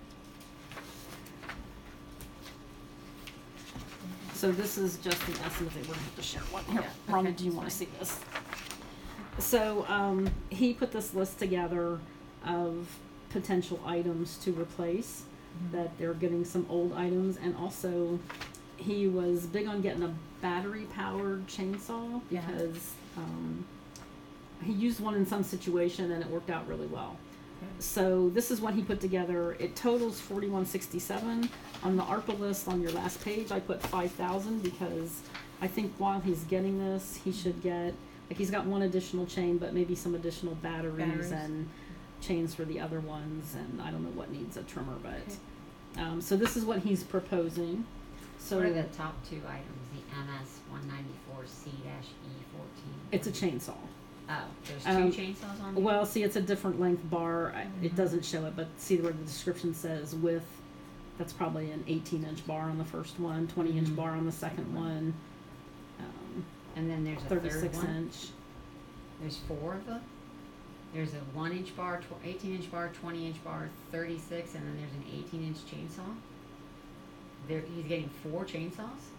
A: So this is just an estimate, we're gonna have to share one here.
C: Yeah,
A: Rhonda,
C: okay,
A: do you wanna
C: that's
A: see this? So, um, he put this list together of potential items to replace, that they're getting some old items, and also he was big on getting a battery powered chainsaw
C: Yeah.
A: because, um, he used one in some situation and it worked out really well. So this is what he put together. It totals forty-one sixty-seven. On the ARPA list on your last page, I put five thousand because I think while he's getting this, he should get, like he's got one additional chain, but maybe some additional batteries,
C: Batteries.
A: and chains for the other ones, and I don't know what needs a trimmer, but, um, so this is what he's proposing. So
G: What are the top two items? The M S one ninety-four C E fourteen.
A: it's a chainsaw.
G: Oh, there's
A: Um,
G: two chainsaws on there?
A: Well, see, it's a different length bar. I- It
C: Mhm.
A: doesn't show it, but see where the description says with, that's probably an eighteen inch bar on the first one, twenty inch
G: Mhm.
A: bar on the second one, um,
G: And then there's a third
A: thirty-six
G: one?
A: inch.
G: There's four of them? There's a one inch bar, tw- eighteen inch bar, twenty inch bar, thirty-six, and then there's an eighteen inch chainsaw? There, he's getting four chainsaws?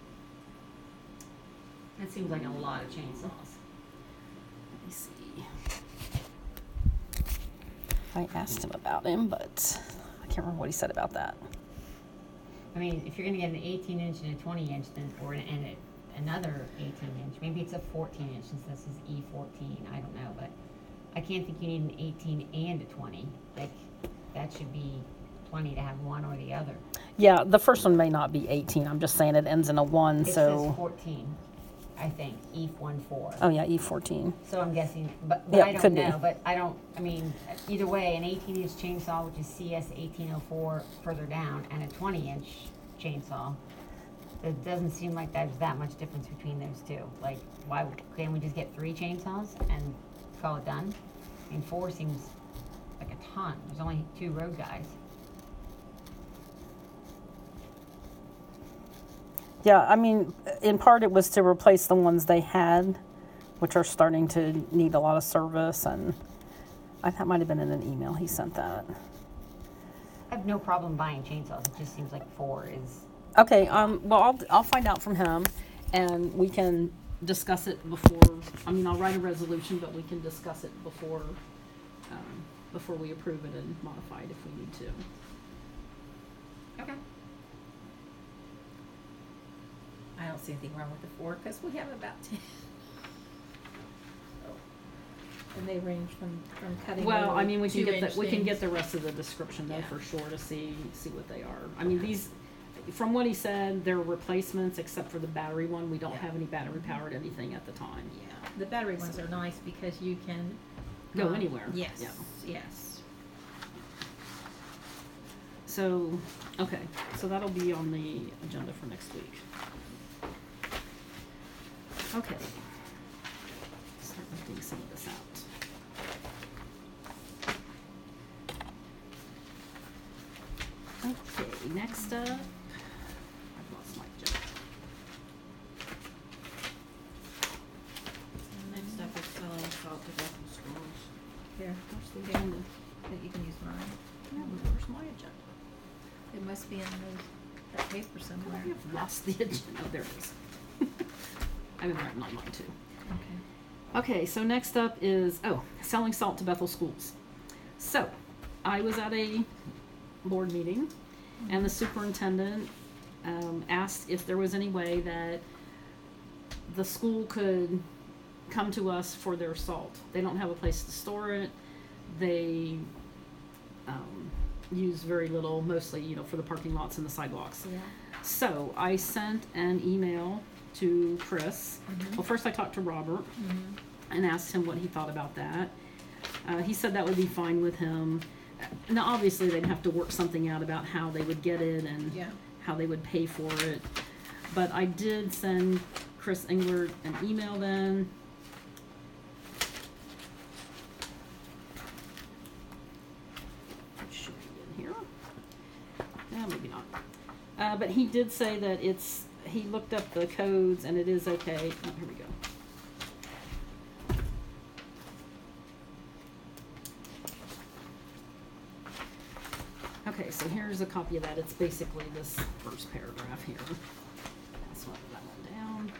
G: That seems like a lot of chainsaws.
A: Let me see. I asked him about him, but I can't remember what he said about that.
G: I mean, if you're gonna get an eighteen inch and a twenty inch, then, or an, and a, another eighteen inch, maybe it's a fourteen inch since this is E fourteen, I don't know, but I can't think you need an eighteen and a twenty, like, that should be twenty to have one or the other.
A: Yeah, the first one may not be eighteen. I'm just saying it ends in a one,
G: It says
A: so.
G: fourteen, I think, E one four.
A: Oh, yeah, E fourteen.
G: So I'm guessing, but, but
A: Yeah,
G: I don't
A: could be.
G: know, but I don't, I mean, either way, an eighteen inch chainsaw, which is C S eighteen oh four further down, and a twenty inch chainsaw. It doesn't seem like there's that much difference between those two. Like, why, can't we just get three chainsaws and call it done? I mean, four seems like a ton. There's only two road guys.
A: Yeah, I mean, in part it was to replace the ones they had, which are starting to need a lot of service, and I, that might have been in an email he sent that.
G: I have no problem buying chainsaws. It just seems like four is.
A: Okay, um, well, I'll, I'll find out from him, and we can discuss it before, I mean, I'll write a resolution, but we can discuss it before, um, before we approve it and modify it if we need to.
G: Okay.
C: I don't see anything wrong with the four, cause we have about ten. And they range from, from cutting.
A: Well, I
C: little
A: mean, we can get
C: two-inch
A: the, we can get
C: things.
A: the rest of the description though
C: Yeah.
A: for sure to see, see what they are. I mean, these, from what he said, they're replacements except for the battery one. We don't
C: Yeah.
A: have any battery powered anything at the time.
C: Yeah, the battery ones are nice because you can.
A: Go
C: um,
A: anywhere.
C: Yes,
A: Yeah.
C: yes.
A: So, okay, so that'll be on the agenda for next week. Okay. Start lifting some of this out. Okay, next up, I've lost my agenda.
B: Next up is selling salt to local schools.
C: Here,
A: Where's the
C: Here.
A: agenda?
C: that you can use mine.
A: No, where's my agenda?
C: It must be in those, that paper somewhere.
A: I have lost the agenda. Oh, there it is. I've been writing on mine too.
C: Okay.
A: Okay, so next up is, oh, selling salt to Bethel schools. So, I was at a board meeting, and the superintendent um, asked if there was any way that the school could come to us for their salt. They don't have a place to store it. They um, use very little, mostly, you know, for the parking lots and the sidewalks.
C: Yeah.
A: So, I sent an email to Chris.
C: Mhm.
A: Well, first I talked to Robert
C: Mhm.
A: and asked him what he thought about that. Uh, he said that would be fine with him. Now, obviously, they'd have to work something out about how they would get it and
C: Yeah.
A: how they would pay for it. But I did send Chris Englert an email then. It should be in here. No, maybe not. Uh, but he did say that it's, he looked up the codes and it is okay. Oh, here we go. Okay, so here's a copy of that. It's basically this first paragraph here. That's what that one down.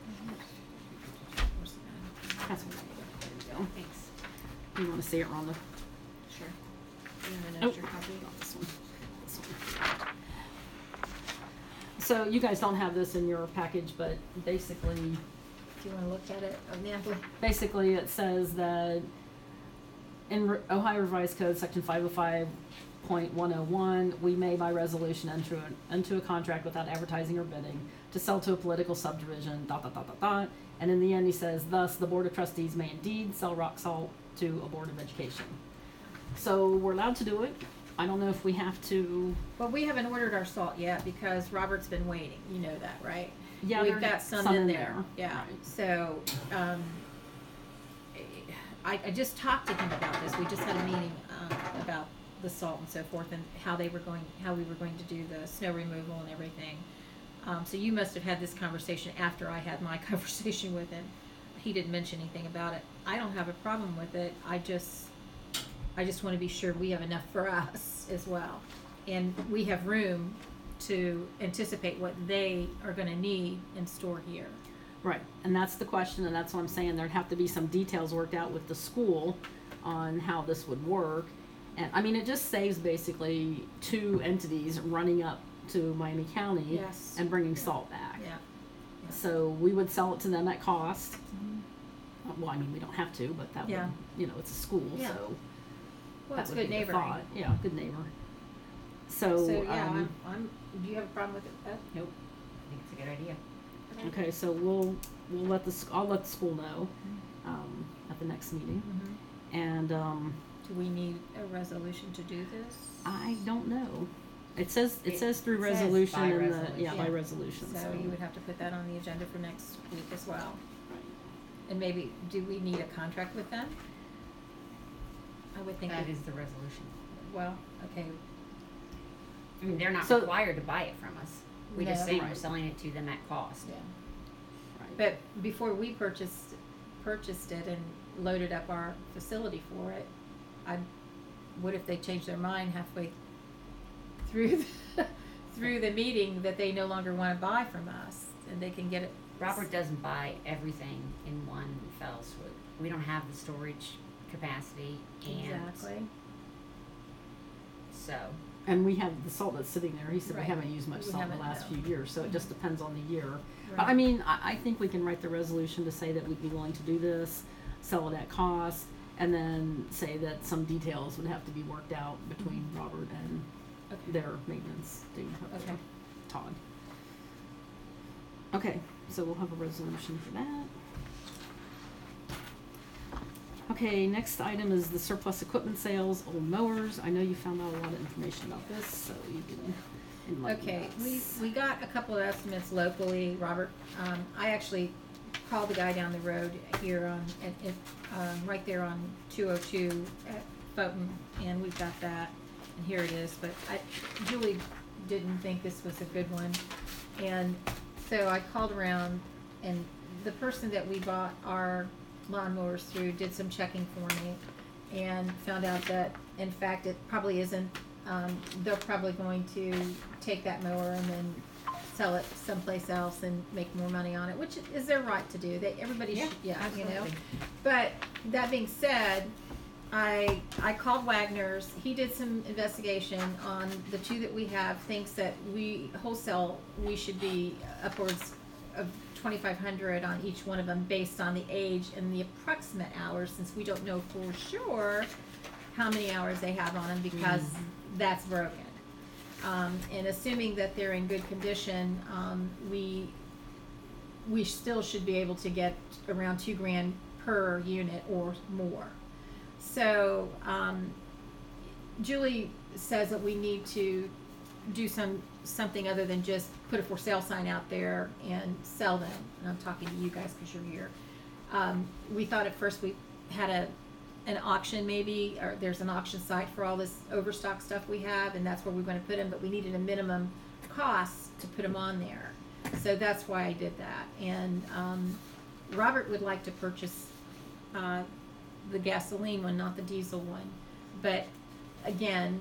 A: That's what, there we go.
C: Thanks.
A: You wanna see it, Rhonda?
B: Sure. You have an
A: Oh,
B: extra copy?
A: not this one. This one. So you guys don't have this in your package, but basically,
C: Do you wanna look at it, oh, Natalie?
A: basically it says that in Re- Ohio Revised Code, section five oh five point one oh one, we may by resolution enter an, into a contract without advertising or bidding to sell to a political subdivision, dot, dot, dot, dot, dot. And in the end, he says, thus, the Board of Trustees may indeed sell rock salt to a Board of Education. So we're allowed to do it. I don't know if we have to,
C: Well, we haven't ordered our salt yet because Robert's been waiting, you know that, right?
A: yeah,
C: We've
A: there's
C: got some in there, yeah,
A: Right.
C: so, um, I, I just talked to him about this, we just had a meeting, um, about the salt and so forth, and how they were going, how we were going to do the snow removal and everything. Um, so you must have had this conversation after I had my conversation with him. He didn't mention anything about it. I don't have a problem with it, I just, I just wanna be sure we have enough for us as well. And we have room to anticipate what they are gonna need and store here.
A: Right, and that's the question, and that's what I'm saying, there'd have to be some details worked out with the school on how this would work. And, I mean, it just saves basically two entities running up to Miami County
C: Yes.
A: and bringing salt back.
C: Yeah.
A: So we would sell it to them at cost. Uh, Well, I mean, we don't have to, but that would,
C: Yeah.
A: you know, it's a school,
C: Yeah.
A: so
C: Well,
A: that
C: it's
A: would
C: good
A: be the
C: neighboring.
A: thought. Yeah, good neighbor. So,
C: So, yeah,
A: um,
C: I'm, I'm, do you have a problem with it, Beth?
G: Nope. I think it's a good idea.
A: okay, so we'll, we'll let the, sc- I'll let the school know, um, at the next meeting.
C: Mm-hmm.
A: And, um,
C: Do we need a resolution to do this?
A: I don't know. It says, it
G: It
A: says through
G: says
A: resolution
G: by
A: in the,
G: resolution.
A: yeah, by
C: Yeah.
A: resolution, so.
C: So you would have to put that on the agenda for next week as well. And maybe, do we need a contract with them? I would think,
G: That
C: we-
G: is the resolution.
C: well, okay,
G: I mean, they're not
A: So-
G: required to buy it from us. We just
C: No.
G: say we're
A: Right.
G: selling it to them at cost.
C: yeah.
A: Right.
C: But before we purchased, purchased it and loaded up our facility for it, I, what if they changed their mind halfway through, the through the meeting that they no longer wanna buy from us and they can get it?
G: Robert doesn't buy everything in one fell swoop. We don't have the storage capacity, and
C: Exactly.
G: so
A: And we have the salt that's sitting there, he said we
C: Right.
A: haven't used much
C: We
A: salt in the
C: haven't,
A: last
C: no.
A: few years, so it just depends on the year. But I
C: Right.
A: mean, I, I think we can write the resolution to say that we'd be willing to do this, sell it at cost, and then say that some details would have to be worked out between Robert and
C: Okay.
A: their maintenance dude,
C: Okay.
A: Todd. Okay, so we'll have a resolution for that. Okay, next item is the surplus equipment sales, old mowers. I know you found out a lot of information about this, so you can enlighten
C: Okay,
A: us.
C: we, we got a couple of estimates locally, Robert, um, I actually called the guy down the road here on, at, at, um, right there on two oh two at Fulton, and we've got that, and here it is, but I, Julie didn't think this was a good one, and so I called around, and the person that we bought our lawnmowers through did some checking for me, and found out that, in fact, it probably isn't, um, they're probably going to take that mower and then sell it someplace else and make more money on it, which is their right to do. They, everybody should, yeah, you know.
G: absolutely.
C: But that being said, I, I called Wagner's, he did some investigation on the two that we have, thinks that we, wholesale, we should be upwards of twenty-five hundred on each one of them based on the age and the approximate hours, since we don't know for sure how many hours they have on them because that's broken. Um, and assuming that they're in good condition, um, we, we still should be able to get around two grand per unit or more. So, um, Julie says that we need to do some, something other than just put a for sale sign out there and sell them. And I'm talking to you guys because you're here. Um, we thought at first we had a, an auction maybe, or there's an auction site for all this overstock stuff we have, and that's where we're gonna put them, but we needed a minimum cost to put them on there. So that's why I did that. And, um, Robert would like to purchase, uh, the gasoline one, not the diesel one. But again,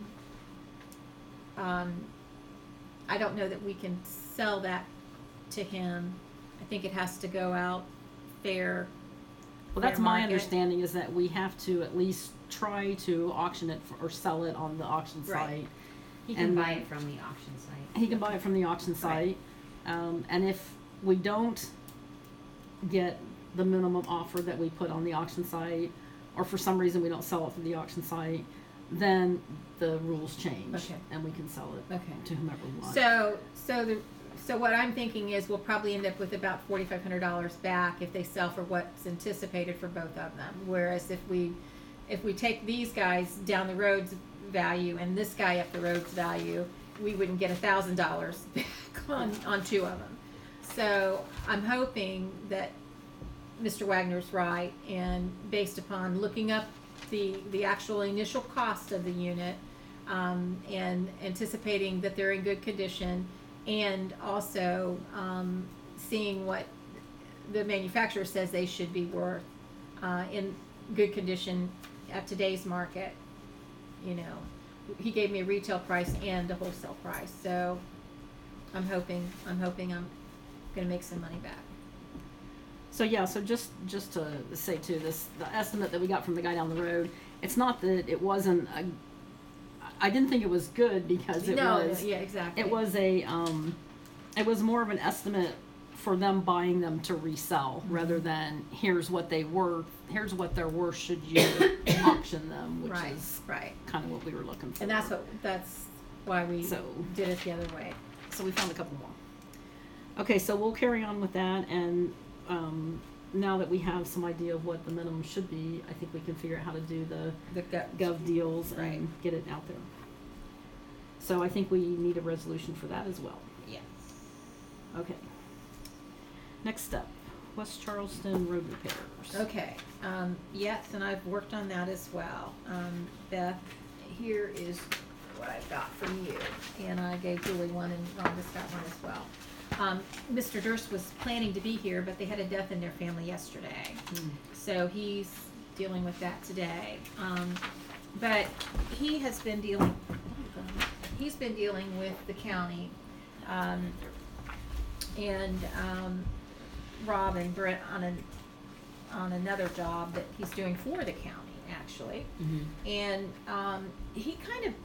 C: um, I don't know that we can sell that to him. I think it has to go out fair.
A: Well, that's
C: fair
A: my
C: market.
A: understanding, is that we have to at least try to auction it for, or sell it on the auction
C: Right.
A: site.
G: He can
A: And-
G: buy it from the auction site.
A: He can buy it from the auction site, um, and if we don't get the minimum offer that we put on the auction site, or for some reason we don't sell it from the auction site, then the rules change,
C: Okay.
A: and we can sell it
C: Okay.
A: to whomever we want.
C: So, so the, so what I'm thinking is we'll probably end up with about forty-five hundred dollars back if they sell for what's anticipated for both of them. Whereas if we, if we take these guys down the road's value and this guy up the road's value, we wouldn't get a thousand dollars back on, on two of them. So I'm hoping that Mister Wagner's right, and based upon looking up the, the actual initial cost of the unit, um, and anticipating that they're in good condition, and also, um, seeing what the manufacturer says they should be worth, uh, in good condition at today's market, you know. He gave me a retail price and a wholesale price, so I'm hoping, I'm hoping I'm gonna make some money back.
A: So yeah, so just, just to say too, this, the estimate that we got from the guy down the road, it's not that it wasn't a, I didn't think it was good because it
C: No,
A: was,
C: yeah, exactly.
A: it was a, um, it was more of an estimate for them buying them to resell,
C: Mm-hmm.
A: rather than here's what they were, here's what they're worth should you auction them, which
C: Right,
A: is
C: right.
A: kind of what we were looking for.
C: And that's what, that's why we
A: So-
C: did it the other way.
A: So we found a couple more. Okay, so we'll carry on with that, and um, now that we have some idea of what the minimum should be, I think we can figure out how to do the
C: The gut.
A: gov deals
C: Right.
A: and get it out there. So I think we need a resolution for that as well.
C: Yeah.
A: Okay. Next up, West Charleston road repairs.
C: Okay, um, yes, and I've worked on that as well. Um, Beth, here is what I've got from you, and I gave Julie one and Rhonda's got one as well. Um, Mister Durst was planning to be here, but they had a death in their family yesterday,
A: Hmm.
C: so he's dealing with that today. Um, but he has been dealing, he's been dealing with the county, um, and, um, Rob and Brett on an, on another job that he's doing for the county, actually.
G: Mm-hmm.
C: And, um, he kind of,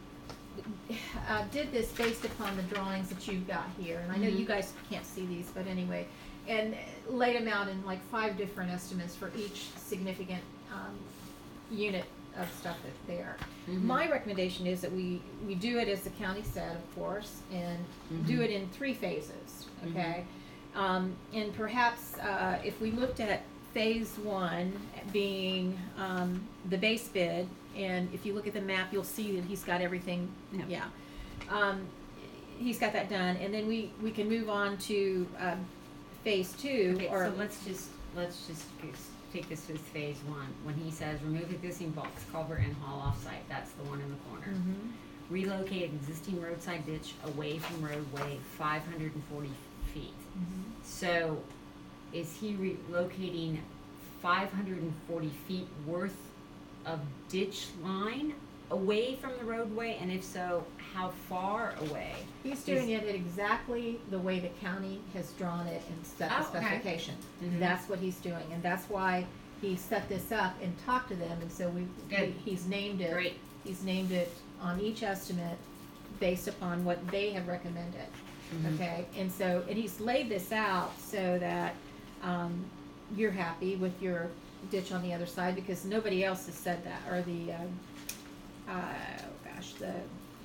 C: uh, did this based upon the drawings that you've got here, and I know you guys can't see these, but anyway, and laid them out in like five different estimates for each significant, um, unit of stuff that's there.
G: Mhm.
C: My recommendation is that we, we do it as the county said, of course, and do
G: Mhm.
C: it in three phases, okay? Um, and perhaps, uh, if we looked at phase one being, um, the base bid, and if you look at the map, you'll see that he's got everything,
A: Yep.
C: yeah. Um, he's got that done, and then we, we can move on to, um, phase two,
G: Okay,
C: or.
G: so let's just, let's just g- take this as phase one. When he says remove existing box culvert and haul off site, that's the one in the corner.
C: Mhm.
G: Relocate existing roadside ditch away from roadway five hundred and forty feet.
C: Mhm.
G: So, is he relocating five hundred and forty feet worth of ditch line away from the roadway? And if so, how far away?
C: He's doing it exactly the way the county has drawn it and set the
G: Oh, okay.
C: specification.
G: Mhm.
C: That's what he's doing, and that's why he set this up and talked to them, and so we, we,
G: Good.
C: he's named it.
G: Great.
C: He's named it on each estimate based upon what they have recommended,
G: Mhm.
C: okay? And so, and he's laid this out so that, um, you're happy with your ditch on the other side, because nobody else has said that, or the, um, uh, oh gosh, the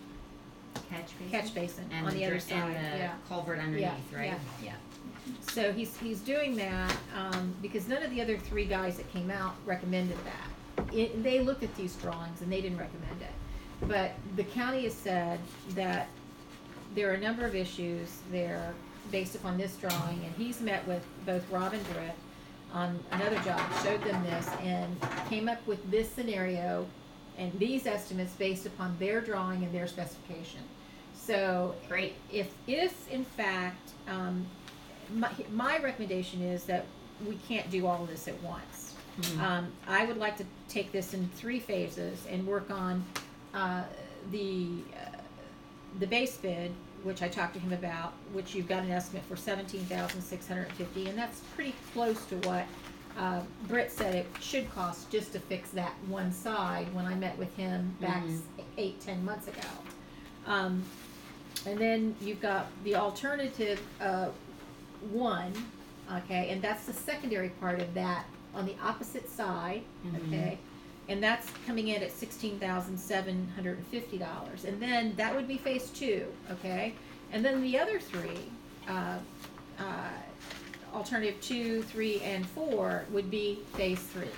G: Catch basin?
C: catch basin
G: And
C: on the other
G: dri-
C: side,
G: And the
C: yeah.
G: culvert underneath, right?
C: Yeah, yeah. So he's, he's doing that, um, because none of the other three guys that came out recommended that. It, they looked at these drawings and they didn't recommend it. But the county has said that there are a number of issues there based upon this drawing, and he's met with both Rob and Britt on another job, showed them this, and came up with this scenario and these estimates based upon their drawing and their specification. So,
G: Great.
C: if, if in fact, um, my, my recommendation is that we can't do all of this at once.
G: Mhm.
C: Um, I would like to take this in three phases and work on, uh, the, uh, the base bid, which I talked to him about, which you've got an estimate for seventeen thousand six hundred and fifty, and that's pretty close to what, uh, Britt said it should cost just to fix that one side when I met with him back
G: Mhm.
C: s- eight, ten months ago. Um, and then you've got the alternative, uh, one, okay, and that's the secondary part of that on the opposite side,
G: Mhm.
C: okay? And that's coming in at sixteen thousand seven hundred and fifty dollars, and then that would be phase two, okay? And then the other three, uh, uh, alternative two, three, and four would be phase three.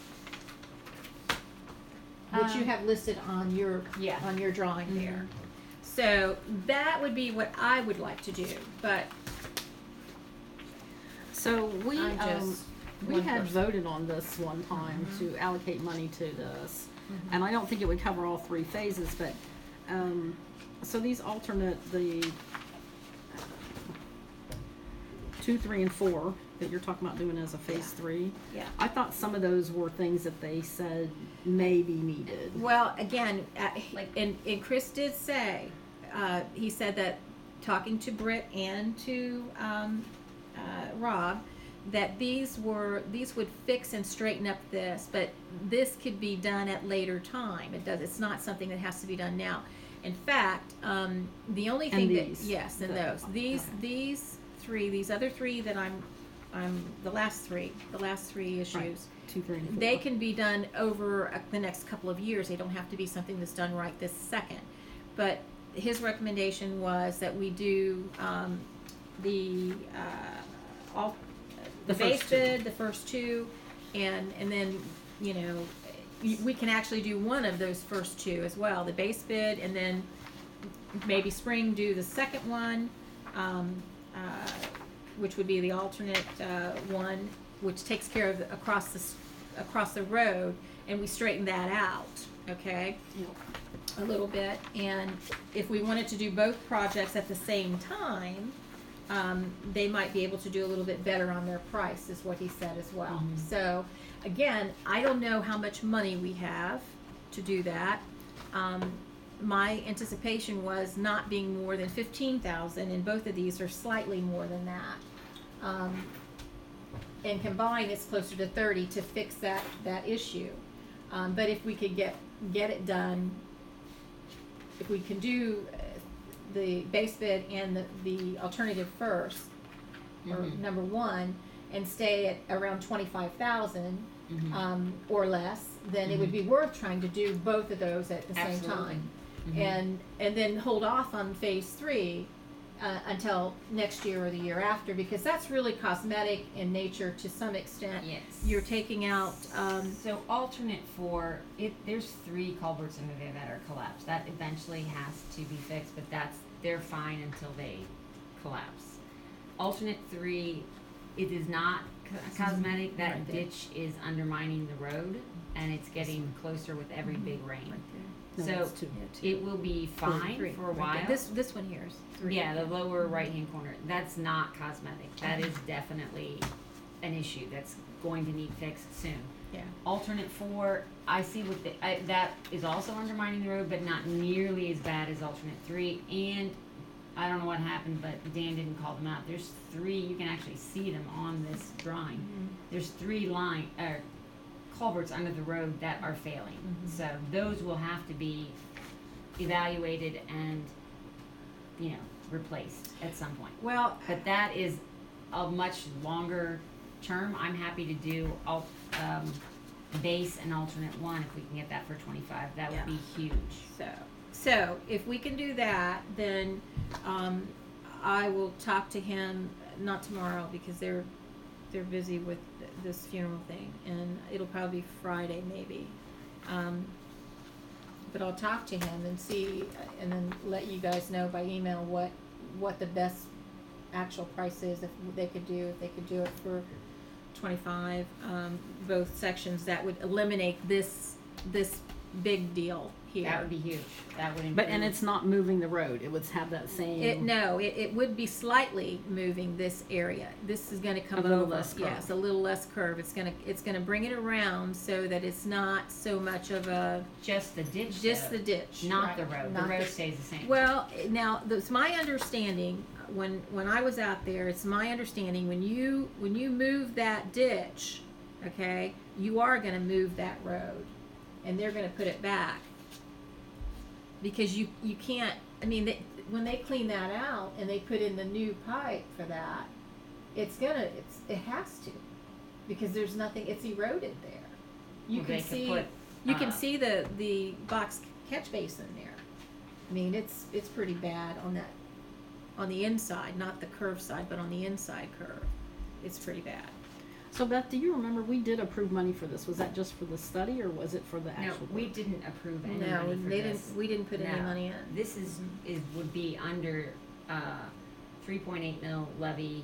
C: Which you
G: Um,
C: have listed on your,
G: Yeah.
C: on your drawing there. So that would be what I would like to do, but
A: So we,
C: I'm
A: um,
C: just
A: we
C: one
A: had
C: person.
A: voted on this one time to allocate money to this.
C: Mhm.
A: And I don't think it would cover all three phases, but, um, so these alternate, the uh, two, three, and four that you're talking about doing as a phase three,
C: yeah.
A: I thought some of those were things that they said may be needed.
C: Well, again, uh,
G: Like-
C: and, and Chris did say, uh, he said that talking to Britt and to, um, uh, Rob, that these were, these would fix and straighten up this, but this could be done at later time. It does, it's not something that has to be done now. In fact, um, the only
A: And
C: thing that,
A: these,
C: yes, and
A: the-
C: those, these,
A: okay.
C: these three, these other three that I'm, I'm, the last three, the last three issues.
A: Two, three, and four.
C: They can be done over uh, the next couple of years. They don't have to be something that's done right this second. But his recommendation was that we do, um, the, uh, all, the
A: The
C: base
A: first two.
C: bid, the first two, and, and then, you know, y- we can actually do one of those first two as well, the base bid, and then maybe spring do the second one, um, uh, which would be the alternate, uh, one, which takes care of the- across the, s- across the road, and we straighten that out, okay?
A: Yep.
C: A little bit, and if we wanted to do both projects at the same time, um, they might be able to do a little bit better on their price, is what he said as well.
A: Mhm.
C: So, again, I don't know how much money we have to do that. Um, my anticipation was not being more than fifteen thousand, and both of these are slightly more than that. Um, and combined, it's closer to thirty to fix that, that issue. Um, but if we could get, get it done, if we can do uh, the base bid and the, the alternative first, or
G: Mhm.
C: number one, and stay at around twenty-five thousand,
G: Mhm.
C: um, or less, then it would be worth trying to do both of those at the same
G: Absolutely.
C: time.
G: Mhm.
C: And, and then hold off on phase three, uh, until next year or the year after, because that's really cosmetic in nature to some extent.
G: Yes.
C: You're taking out, um,
G: So alternate four, it, there's three culverts under there that are collapsed. That eventually has to be fixed, but that's, they're fine until they collapse. Alternate three, it is not co- cosmetic. That
C: Right there.
G: ditch is undermining the road, and it's getting closer with every big rain.
A: No,
G: So
A: that's two.
G: it will be fine
C: three,
G: for a
C: right
G: while.
C: there. This, this one here is three.
G: Yeah, the lower right-hand corner, that's not cosmetic, that is definitely an issue that's going to need fixed soon.
C: Yeah.
G: Alternate four, I see what the, I, that is also undermining the road, but not nearly as bad as alternate three, and I don't know what happened, but Dan didn't call them out, there's three, you can actually see them on this drawing. There's three line, uh, culverts under the road that are failing,
C: Mhm.
G: so those will have to be evaluated and, you know, replaced at some point.
C: Well,
G: But that is a much longer term. I'm happy to do al- um, base and alternate one if we can get that for twenty-five. That would
C: Yeah.
G: be huge.
C: so, so if we can do that, then, um, I will talk to him, not tomorrow, because they're, they're busy with th- this funeral thing, and it'll probably be Friday maybe. Um, but I'll talk to him and see, uh, and then let you guys know by email what, what the best actual price is, if they could do, if they could do it for twenty-five, um, both sections, that would eliminate this, this big deal here.
G: That would be huge. That would improve.
A: But, and it's not moving the road, it would have that same.
C: It, no, it, it would be slightly moving this area. This is gonna come
A: A little
C: over.
A: less curve.
C: Yes, a little less curve. It's gonna, it's gonna bring it around so that it's not so much of a,
G: just the ditch.
C: just
G: though,
C: the ditch.
G: not
C: right,
G: the road. The
C: not
G: road stays the same.
C: Well, now, it's my understanding, when, when I was out there, it's my understanding, when you, when you move that ditch, okay, you are gonna move that road, and they're gonna put it back. Because you, you can't, I mean, they, when they clean that out and they put in the new pipe for that, it's gonna, it's, it has to, because there's nothing, it's eroded there. You
G: Well,
C: can
G: they could
C: see,
G: put,
C: you can
G: uh,
C: see the, the box catch basin there. I mean, it's, it's pretty bad on that, on the inside, not the curve side, but on the inside curve. It's pretty bad.
A: So Beth, do you remember, we did approve money for this, was that just for the study, or was it for the
G: no,
A: actual?
G: we
A: work?
G: didn't approve any
C: No,
G: money for
C: they
G: this.
C: didn't, we didn't put any
G: No.
C: money in.
G: This is, is, would be under, uh, three point eight mil levy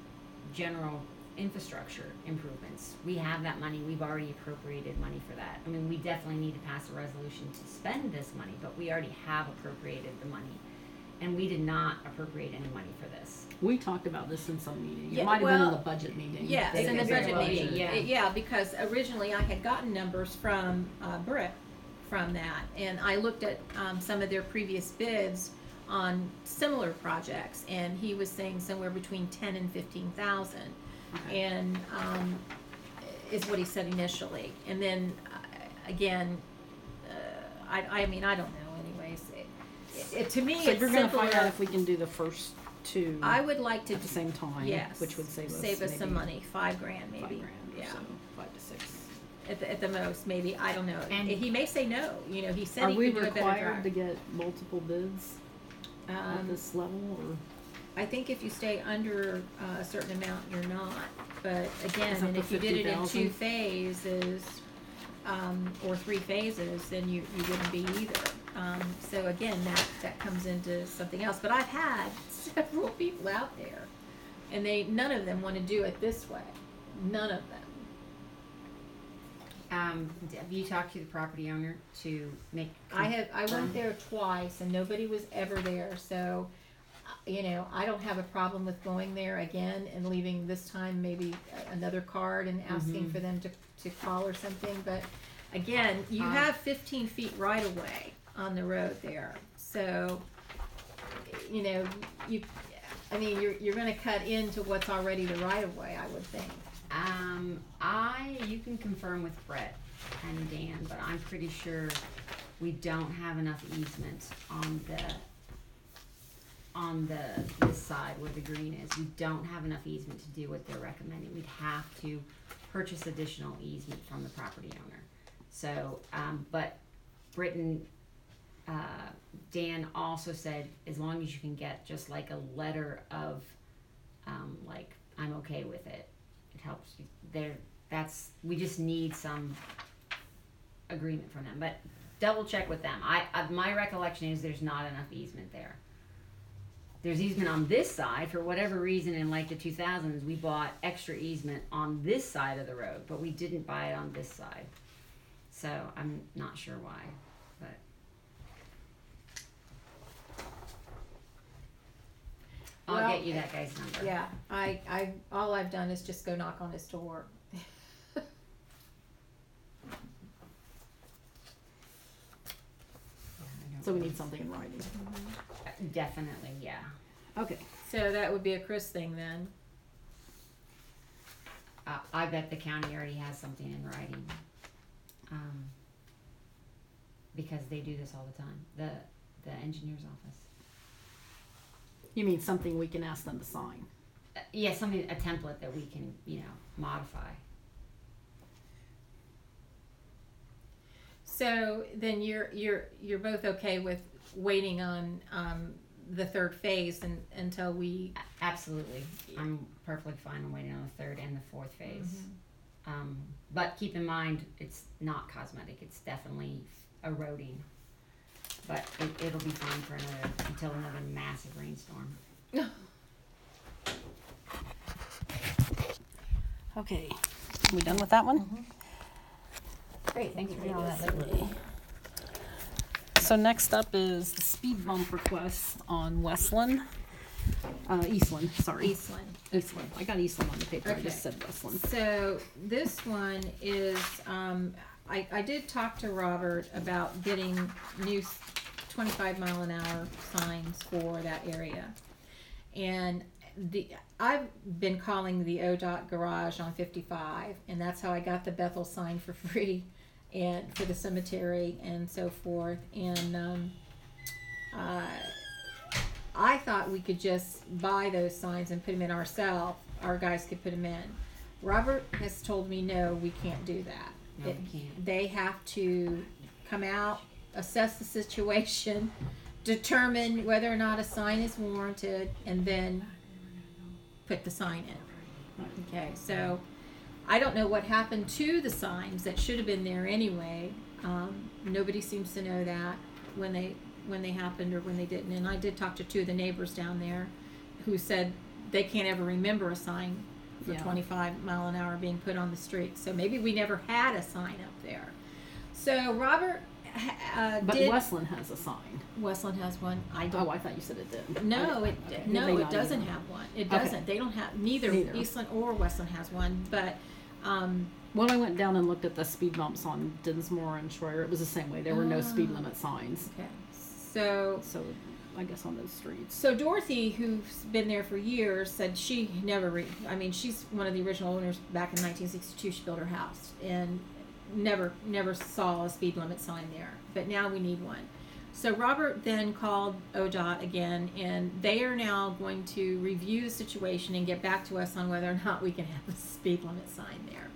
G: general infrastructure improvements. We have that money, we've already appropriated money for that. I mean, we definitely need to pass a resolution to spend this money, but we already have appropriated the money. And we did not appropriate any money for this.
A: We talked about this in some meeting,
C: Yeah,
A: it might have been in
C: well,
A: the budget meeting.
C: Yes,
A: They
C: in the
A: could very
C: budget
A: well
C: meeting,
A: should.
G: yeah.
C: Uh, yeah, because originally I had gotten numbers from, uh, Brick from that, and I looked at, um, some of their previous bids on similar projects, and he was saying somewhere between ten and fifteen thousand.
A: Okay.
C: And, um, is what he said initially, and then, uh, again, uh, I, I mean, I don't know anyways. It, it, to me,
A: So
C: it's
A: you're gonna find out
C: simpler.
A: if we can do the first two
C: I would like to,
A: at the same time,
C: yes,
A: which would save us
C: save us some
A: maybe
C: money, five grand
A: five
C: maybe,
A: grand or
C: yeah.
A: so, five to six.
C: At the, at the most, maybe, I don't know.
G: And-
C: he may say no, you know, he said
A: Are
C: he
A: we
C: could do a better
A: required
C: job.
A: to get multiple bids? at
C: Um,
A: this level, or?
C: I think if you stay under uh, a certain amount, you're not. But again,
A: Is that
C: and
A: the
C: if you did it in two
A: fifty thousand?
C: phases, um, or three phases, then you, you wouldn't be either. Um, so again, that, that comes into something else. But I've had several people out there, and they, none of them want to do it this way. None of them.
G: Um, have you talked to the property owner to make?
C: I have, I
G: confirm?
C: went there twice and nobody was ever there, so, uh, you know, I don't have a problem with going there again and leaving this time maybe a- another card and asking
G: Mhm.
C: for them to, to call or something, but again, you
G: Uh,
C: have fifteen feet right of way on the road there, so, you know, you, I mean, you're, you're gonna cut into what's already the right of way, I would think.
G: Um, I, you can confirm with Brett and Dan, but I'm pretty sure we don't have enough easement on the, on the, this side where the green is. We don't have enough easement to do what they're recommending. We'd have to purchase additional easement from the property owner. So, um, but Britton, uh, Dan also said, as long as you can get just like a letter of, um, like, I'm okay with it. It helps you there. That's, we just need some agreement from them, but double check with them. I, I my recollection is there's not enough easement there. There's easement on this side for whatever reason. In like the two thousands, we bought extra easement on this side of the road, but we didn't buy it on this side. So I'm not sure why, but I'll
C: Well,
G: get you that guy's number.
C: Yeah, I, I, all I've done is just go knock on his door.
G: I don't
A: So we
G: know.
A: need something in writing.
G: Definitely, yeah.
A: Okay.
C: So that would be a Chris thing then.
G: Uh, I bet the county already has something in writing. Um, because they do this all the time. The the engineer's office.
A: You mean something we can ask them to sign?
G: Uh, yeah, something, a template that we can, you know, modify.
C: So then you're, you're, you're both okay with waiting on, um, the third phase and, until we,
G: A- Absolutely. I'm perfectly fine on waiting on the third and the fourth phase. Um, but keep in mind, it's not cosmetic. It's definitely eroding. But it, it'll be fine for another, until another massive rainstorm.
A: Okay. We done with that one?
G: Great, thanks for doing all that legwork.
A: So next up is the speed bump request on Westland, uh, Eastland, sorry.
C: Eastland.
A: Eastland. I got Eastland on the paper, I just
C: Okay.
A: said Westland.
C: So this one is, um, I, I did talk to Robert about getting new s- twenty-five mile an hour signs for that area. And the, I've been calling the O D O T garage on fifty-five, and that's how I got the Bethel sign for free and for the cemetery and so forth. And, um, uh, I thought we could just buy those signs and put them in ourselves. Our guys could put them in. Robert has told me, no, we can't do that.
G: No,
C: It-
G: we can't.
C: They have to come out, assess the situation, determine whether or not a sign is warranted, and then put the sign in. Okay, so I don't know what happened to the signs that should have been there anyway. Um, nobody seems to know that when they when they happened or when they didn't. And I did talk to two of the neighbors down there who said they can't ever remember a sign for
A: Yeah.
C: twenty-five mile an hour being put on the street. So maybe we never had a sign up there. So Robert uh,
A: But
C: did.
A: Westland has a sign.
C: Westland has one. I
A: Oh,
C: don't.
A: I thought you said it did.
C: No,
A: I-
C: it
A: okay.
C: no,
A: They
C: it
A: not
C: doesn't
A: either.
C: have one. It
A: Okay.
C: doesn't. They don't have neither,
A: Neither.
C: Eastland or Westland has one. But um,
A: When I went down and looked at the speed bumps on Dinsmore and Schroyer, it was the same way. There were no speed
C: Ah.
A: limit signs.
C: okay, so
A: So I guess on those streets.
C: so Dorothy, who's been there for years, said she never. Re- I mean, she's one of the original owners. Back in nineteen sixty-two, she built her house and never never saw a speed limit sign there. But now we need one. So Robert then called O D O T again, and they are now going to review the situation and get back to us on whether or not we can have a speed limit sign there.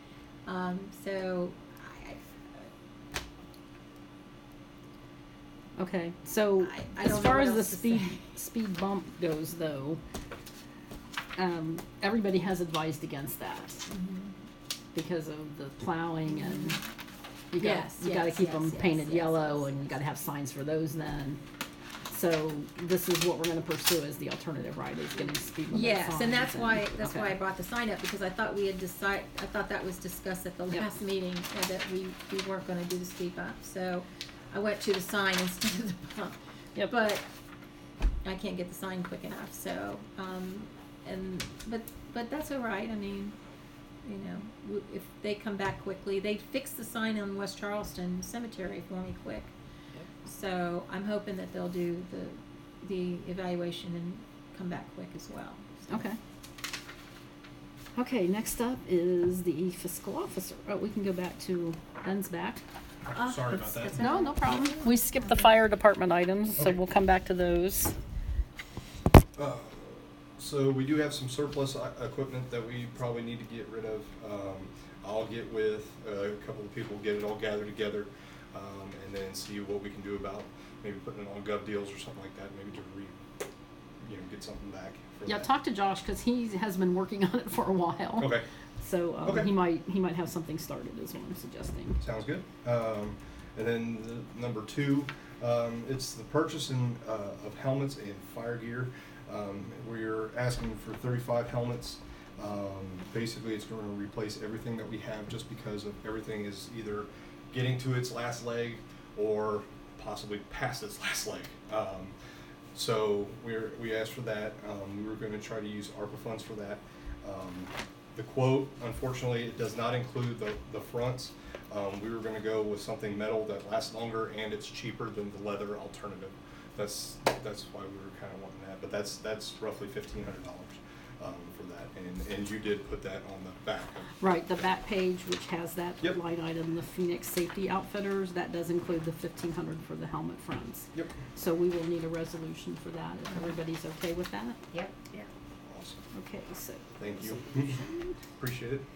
C: Um, so I,
A: Okay, so
C: I- I
A: as
C: don't know
A: far
C: what
A: as the
C: else to
A: speed,
C: say.
A: speed bump goes though, um, everybody has advised against that
C: Mm-hmm.
A: because of the plowing and you gotta,
C: Yes,
A: you gotta
C: yes,
A: keep
C: yes,
A: them
C: yes,
A: painted
C: yes,
A: yellow
C: yes,
A: and you
C: yes.
A: gotta have signs for those then. So this is what we're gonna pursue as the alternative, right, is getting speed limit
C: Yes, and that's
A: signs
C: why, that's why I
A: okay.
C: brought the sign up, because I thought we had decide, I thought that was discussed at the
A: Yep.
C: last meeting, uh, that we, we weren't gonna do the speed bump, so I went to the sign instead of the bump.
A: Yep.
C: But I can't get the sign quick enough, so, um, and, but, but that's all right, I mean, you know, w- if they come back quickly, they fixed the sign on West Charleston Cemetery for me quick. So I'm hoping that they'll do the, the evaluation and come back quick as well. So.
A: Okay. Okay, next up is the fiscal officer. Oh, we can go back to Ben's back.
C: Ah,
H: Sorry
C: that's-
H: about that.
C: that's
A: No,
C: all
A: no
C: right.
A: problem. We skipped the fire department items, so
H: Okay.
A: we'll come back to those.
H: Uh, So we do have some surplus e- equipment that we probably need to get rid of. Um, I'll get with a couple of people, get it all gathered together, um, and then see what we can do about maybe putting it on gov deals or something like that, maybe to re, you know, get something back for
A: Yeah,
H: that.
A: talk to Josh, cause he has been working on it for a while.
H: Okay,
A: So, um,
H: Okay.
A: he might, he might have something started is what I'm suggesting.
H: sounds good. Um, and then the number two, um, it's the purchase and, uh, of helmets and fire gear. Um, we're asking for thirty-five helmets. Um, basically, it's going to replace everything that we have just because of everything is either getting to its last leg or possibly past its last leg. Um, so we're, we asked for that. Um, we were going to try to use ARPA funds for that. Um, the quote, unfortunately, it does not include the, the fronts. Um, we were going to go with something metal that lasts longer and it's cheaper than the leather alternative. That's that's why we were kind of wanting that, but that's that's roughly fifteen hundred dollars um, for that, and and you did put that on the back. Of,
A: Right, the back page, which has that
H: Yep.
A: line item, the Phoenix Safety Outfitters, that does include the fifteen hundred for the helmet fronts.
H: Yep.
A: So we will need a resolution for that, if everybody's okay with that.
G: Yep.
H: Awesome.
A: Okay, so.
H: Thank you.
A: resolution.
H: Appreciate it.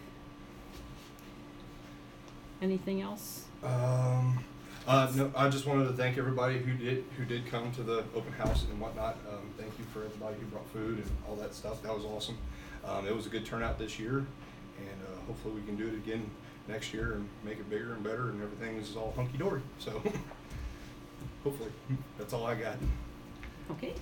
A: Anything else?
H: Um, uh, no, I just wanted to thank everybody who did who did come to the open house and whatnot. Um, thank you for everybody who brought food and all that stuff. That was awesome. Um, it was a good turnout this year, and uh, hopefully we can do it again next year and make it bigger and better, and everything is all hunky dory. So hopefully, that's all I got.
A: Okay.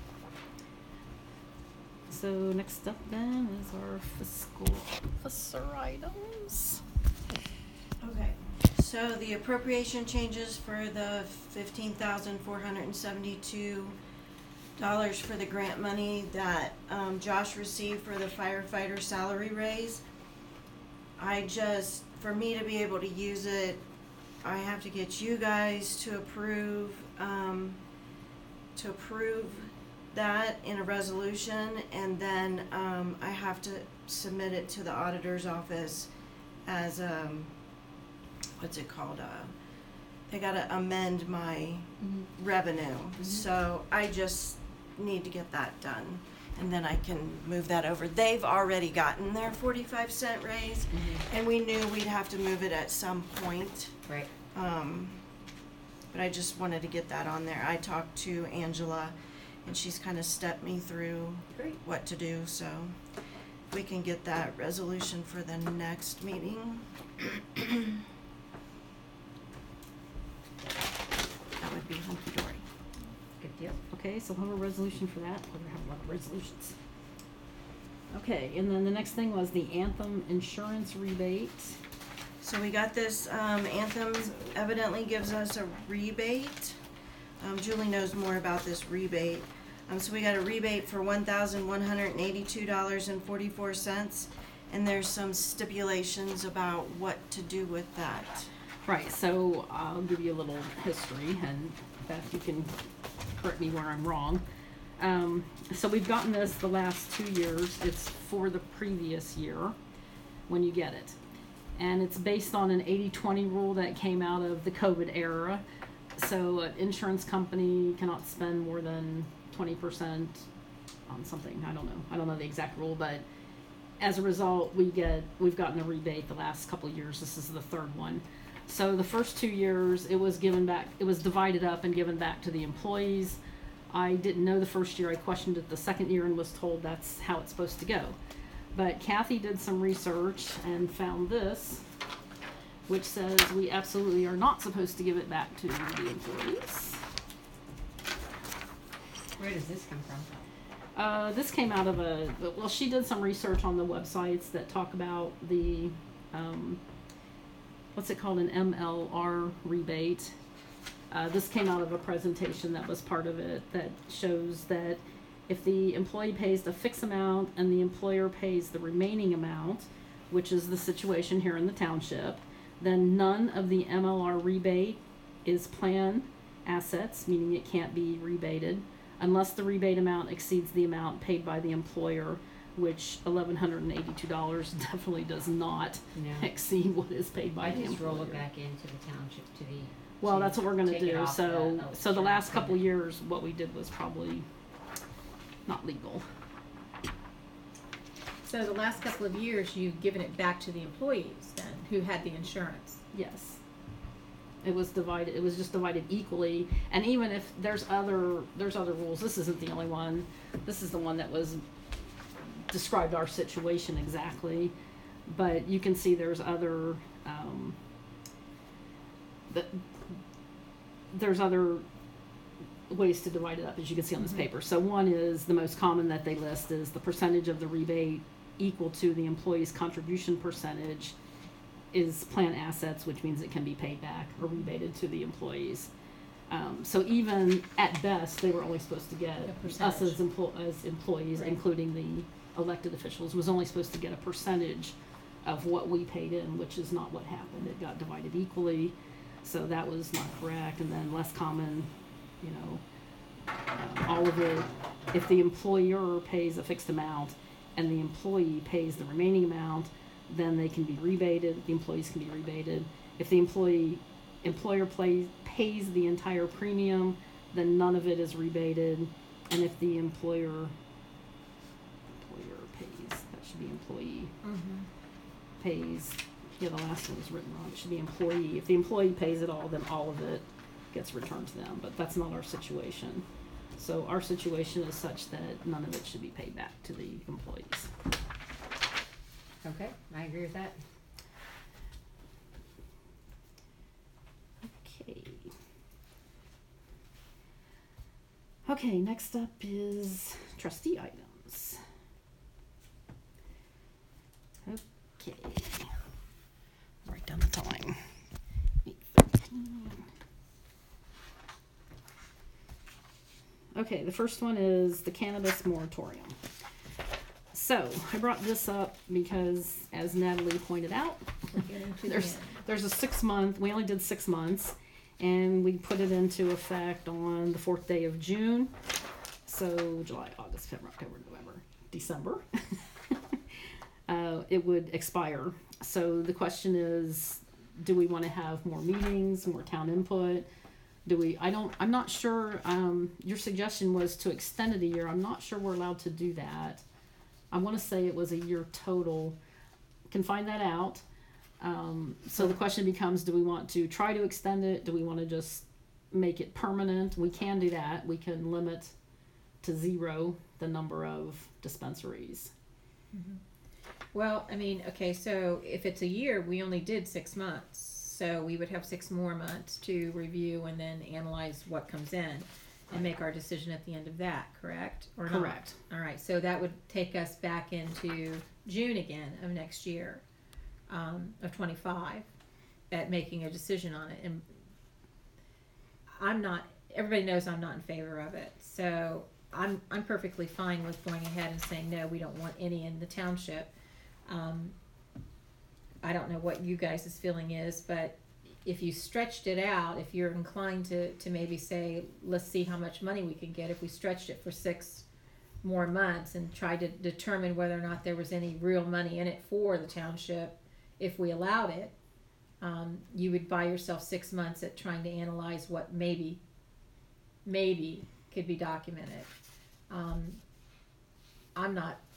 A: So next up then is our fiscal officer items.
B: Okay, so the appropriation changes for the fifteen thousand four hundred and seventy-two dollars for the grant money that, um, Josh received for the firefighter salary raise. I just, for me to be able to use it, I have to get you guys to approve, um, to approve that in a resolution, and then, um, I have to submit it to the auditor's office as, um, what's it called, uh, they gotta amend my revenue, so I just need to get that done, and then I can move that over. They've already gotten their forty-five cent raise, and we knew we'd have to move it at some point,
G: Right.
B: um, but I just wanted to get that on there. I talked to Angela, and she's kinda stepped me through
G: Great.
B: what to do, so we can get that resolution for the next meeting. That would be hunky dory.
G: Good deal.
A: Okay, so we'll have a resolution for that. We're gonna have a lot of resolutions. Okay, and then the next thing was the Anthem insurance rebate.
B: So we got this, um, Anthem evidently gives us a rebate. Um, Julie knows more about this rebate. Um, so we got a rebate for one thousand one hundred and eighty-two dollars and forty-four cents, and there's some stipulations about what to do with that.
A: Right, so I'll give you a little history, and Beth, you can correct me where I'm wrong. Um, so we've gotten this the last two years. It's for the previous year when you get it. And it's based on an eighty twenty rule that came out of the COVID era. So an insurance company cannot spend more than twenty percent on something. I don't know. I don't know the exact rule, but as a result, we get, we've gotten a rebate the last couple of years. This is the third one. So the first two years, it was given back, it was divided up and given back to the employees. I didn't know the first year. I questioned it the second year and was told that's how it's supposed to go. But Kathy did some research and found this, which says we absolutely are not supposed to give it back to the employees.
G: Where does this come from?
A: Uh, this came out of a, well, she did some research on the websites that talk about the, um, what's it called, an M L R rebate. Uh, this came out of a presentation that was part of it that shows that if the employee pays the fixed amount and the employer pays the remaining amount, which is the situation here in the township, then none of the M L R rebate is plan assets, meaning it can't be rebated, unless the rebate amount exceeds the amount paid by the employer, which eleven hundred and eighty-two dollars definitely does not
G: No.
A: exceed what is paid by
G: I
A: the
G: just
A: employer.
G: roll it back into the township to the.
A: Well,
G: to
A: that's what we're gonna
G: take it
A: do.
G: off
A: So,
G: the
A: so the last
G: insurance
A: couple
G: payment.
A: years, what we did was probably not legal.
C: So the last couple of years, you've given it back to the employees then, who had the insurance.
A: Yes. It was divided, it was just divided equally, and even if there's other, there's other rules, this isn't the only one. This is the one that was, described our situation exactly, but you can see there's other, um, the, there's other ways to divide it up, as you can see on this paper. So one is, the most common that they list is the percentage of the rebate equal to the employee's contribution percentage is plan assets, which means it can be paid back or rebated to the employees. Um, so even at best, they were only supposed to get,
C: A
A: us
C: percentage.
A: as emplo- as employees,
C: Right.
A: including the elected officials, was only supposed to get a percentage of what we paid in, which is not what happened. It got divided equally, so that was not correct. And then less common, you know, um, all of it, if the employer pays a fixed amount and the employee pays the remaining amount, then they can be rebated, the employees can be rebated. If the employee, employer play, pays the entire premium, then none of it is rebated. And if the employer, employer pays, that should be employee, pays, yeah, the last one was written wrong, it should be employee. If the employee pays it all, then all of it gets returned to them, but that's not our situation. So our situation is such that none of it should be paid back to the employees.
G: Okay, I agree with that.
A: Okay. Okay, next up is trustee items. Okay. Write down the time. eight fifteen. Okay, the first one is the cannabis moratorium. So, I brought this up because, as Natalie pointed out,
C: We're getting to the
A: there's
C: end.
A: there's a six month, we only did six months, and we put it into effect on the fourth day of June. So July, August, September, October, November, December. uh, it would expire. So the question is, do we want to have more meetings, more town input? Do we, I don't, I'm not sure, um, your suggestion was to extend it a year. I'm not sure we're allowed to do that. I want to say it was a year total. Can find that out. Um, so the question becomes, do we want to try to extend it? Do we want to just make it permanent? We can do that. We can limit to zero the number of dispensaries.
C: Well, I mean, okay, so if it's a year, we only did six months. So we would have six more months to review and then analyze what comes in and make our decision at the end of that, correct? Or not?
A: Correct.
C: All right, so that would take us back into June again of next year, um, of twenty-five, at making a decision on it. And I'm not, everybody knows I'm not in favor of it. So I'm, I'm perfectly fine with going ahead and saying, no, we don't want any in the township. Um, I don't know what you guys' feeling is, but if you stretched it out, if you're inclined to, to maybe say, let's see how much money we can get, if we stretched it for six more months and tried to determine whether or not there was any real money in it for the township, if we allowed it, um, you would buy yourself six months at trying to analyze what maybe, maybe could be documented. Um, I'm not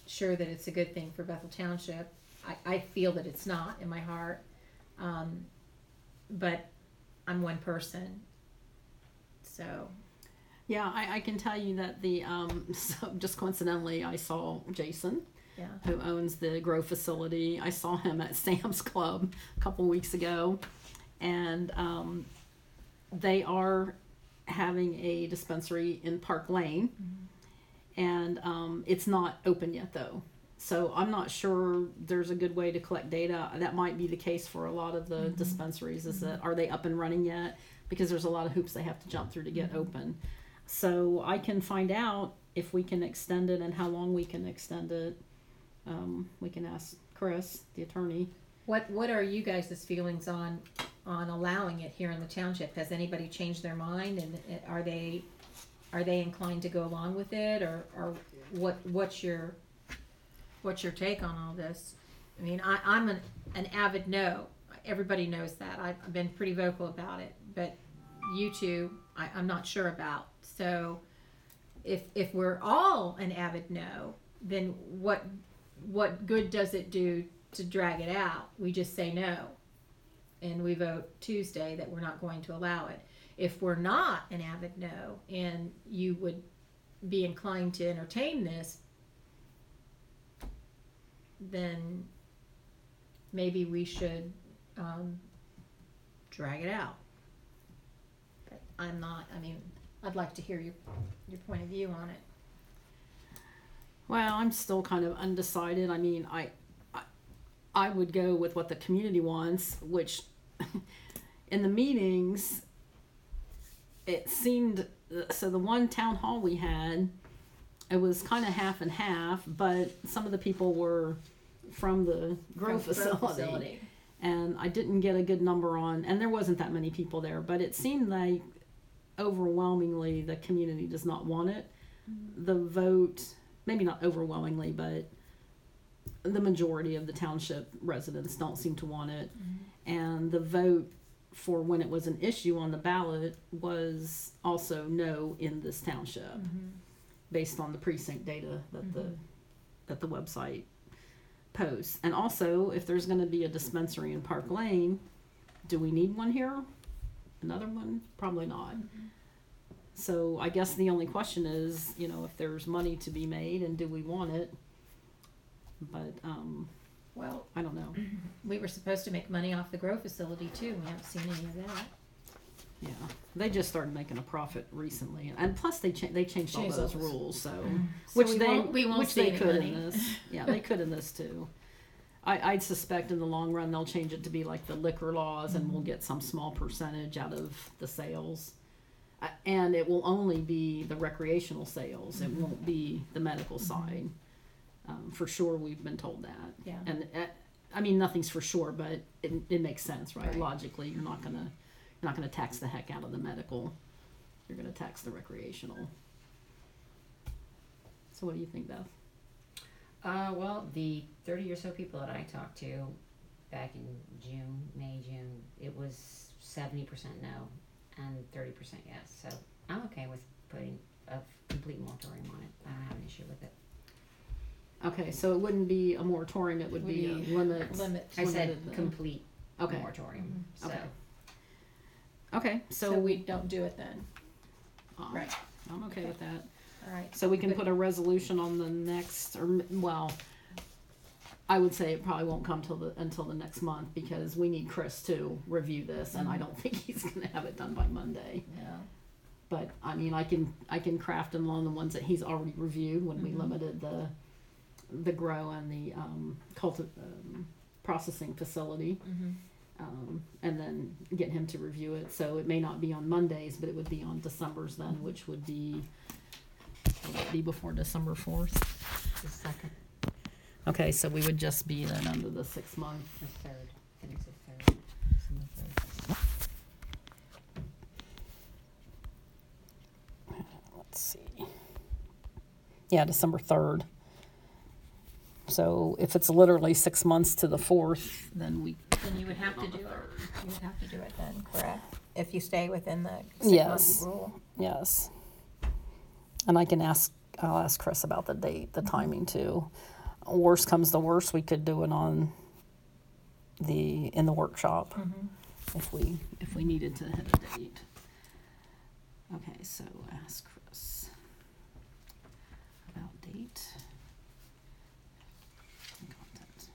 C: sure that it's a good thing for Bethel Township. I, I feel that it's not in my heart. Um, but I'm one person. So,
A: Yeah, I, I can tell you that the, um, so just coincidentally, I saw Jason,
C: yeah.
A: who owns the grow facility. I saw him at Sam's Club a couple weeks ago, and um, they are having a dispensary in Park Lane, and um, it's not open yet though. So I'm not sure there's a good way to collect data. That might be the case for a lot of the
C: Mm-hmm.
A: dispensaries. Is that are they up and running yet? Because there's a lot of hoops they have to jump through to get
C: Mm-hmm.
A: open. So I can find out if we can extend it and how long we can extend it. Um, we can ask Chris, the attorney.
C: What What are you guys' feelings on on allowing it here in the township? Has anybody changed their mind, and uh, are they are they inclined to go along with it, or or what what's your what's your take on all this? I mean, I, I'm an an avid no. Everybody knows that. I've, I've been pretty vocal about it, but you two, I, I'm not sure about. So, if if we're all an avid no, then what what good does it do to drag it out? We just say no, and we vote Tuesday that we're not going to allow it. If we're not an avid no, and you would be inclined to entertain this, then maybe we should um, drag it out. But I'm not. I mean, I'd like to hear your your point of view on it.
A: Well, I'm still kind of undecided. I mean, I, I, I would go with what the community wants, which in the meetings, it seemed, so the one town hall we had, it was kind of half and half, but some of the people were from the grow
C: From the
A: facility.
C: grow facility.
A: And I didn't get a good number on, and there wasn't that many people there, but it seemed like overwhelmingly the community does not want it. Mm-hmm. The vote, maybe not overwhelmingly, but the majority of the township residents don't seem to want it. Mm-hmm. And the vote for when it was an issue on the ballot was also no in this township, mm-hmm. based on the precinct data that mm-hmm. the that the website posts. And also, if there's going to be a dispensary in Park Lane, do we need one here? Another one? Probably not. Mm-hmm. So I guess the only question is, you know, if there's money to be made and do we want it? But um,
C: well,
A: I don't know.
C: We were supposed to make money off the grow facility too. We haven't seen any of that.
A: Yeah, they just started making a profit recently, and plus they cha- they changed all
C: Changed
A: those
C: those.
A: rules. So,
C: So
A: which
C: we
A: they
C: won't- we won't
A: which
C: see
A: they
C: any
A: could
C: money.
A: in this. Yeah, they could in this too. I, I'd suspect in the long run they'll change it to be like the liquor laws, and we'll get some small percentage out of the sales. Uh, and it will only be the recreational sales. It won't be the medical side. Um, for sure, we've been told that.
C: Yeah.
A: And uh, I mean, nothing's for sure, but it, it makes sense, right?
C: Right.
A: Logically, you're not gonna you're not gonna tax the heck out of the medical. You're gonna tax the recreational. So, what do you think, Beth?
G: Uh, well, the thirty or so people that I talked to back in June, May, June, it was seventy percent no and thirty percent yes. So I'm okay with putting a complete moratorium on it. I don't have an issue with it.
A: Okay, so it wouldn't be a moratorium; it would,
C: Would
A: be,
C: be
A: a limit.
C: limit.
G: I said
A: limited, uh,
G: complete
A: Okay.
G: moratorium. So
A: Okay. Okay, so,
C: So, we don't do it then.
A: uh,
C: Right.
A: I'm okay,
C: Okay.
A: with that.
C: All right.
A: So we can
C: But-
A: put a resolution on the next, or m- well, I would say it probably won't come till the until the next month because we need Chris to review this, and I don't think he's going to have it done by Monday.
C: No.
A: But I mean, I can I can craft them on the ones that he's already reviewed when we
C: Mhm.
A: limited the the grow and the um, culti- um, processing facility,
C: Mm-hmm.
A: um, and then get him to review it. So it may not be on Mondays, but it would be on December's then, which would be would it be before December fourth.
G: the second,
A: Okay, so we would just be then under the six month.
G: the third, I think it's the third. December third.
A: Let's see. Yeah, December third. So if it's literally six months to the fourth, then we.
C: Then you would have to do it. You would have to do it then, correct? If you stay within the
A: Yes.
C: six-month rule.
A: Yes. And I can ask, I'll ask Chris about the date, the timing too. worst comes to worst, we could do it on the, in the workshop if we, if we needed to hit a date. Okay, so ask Chris about date and content.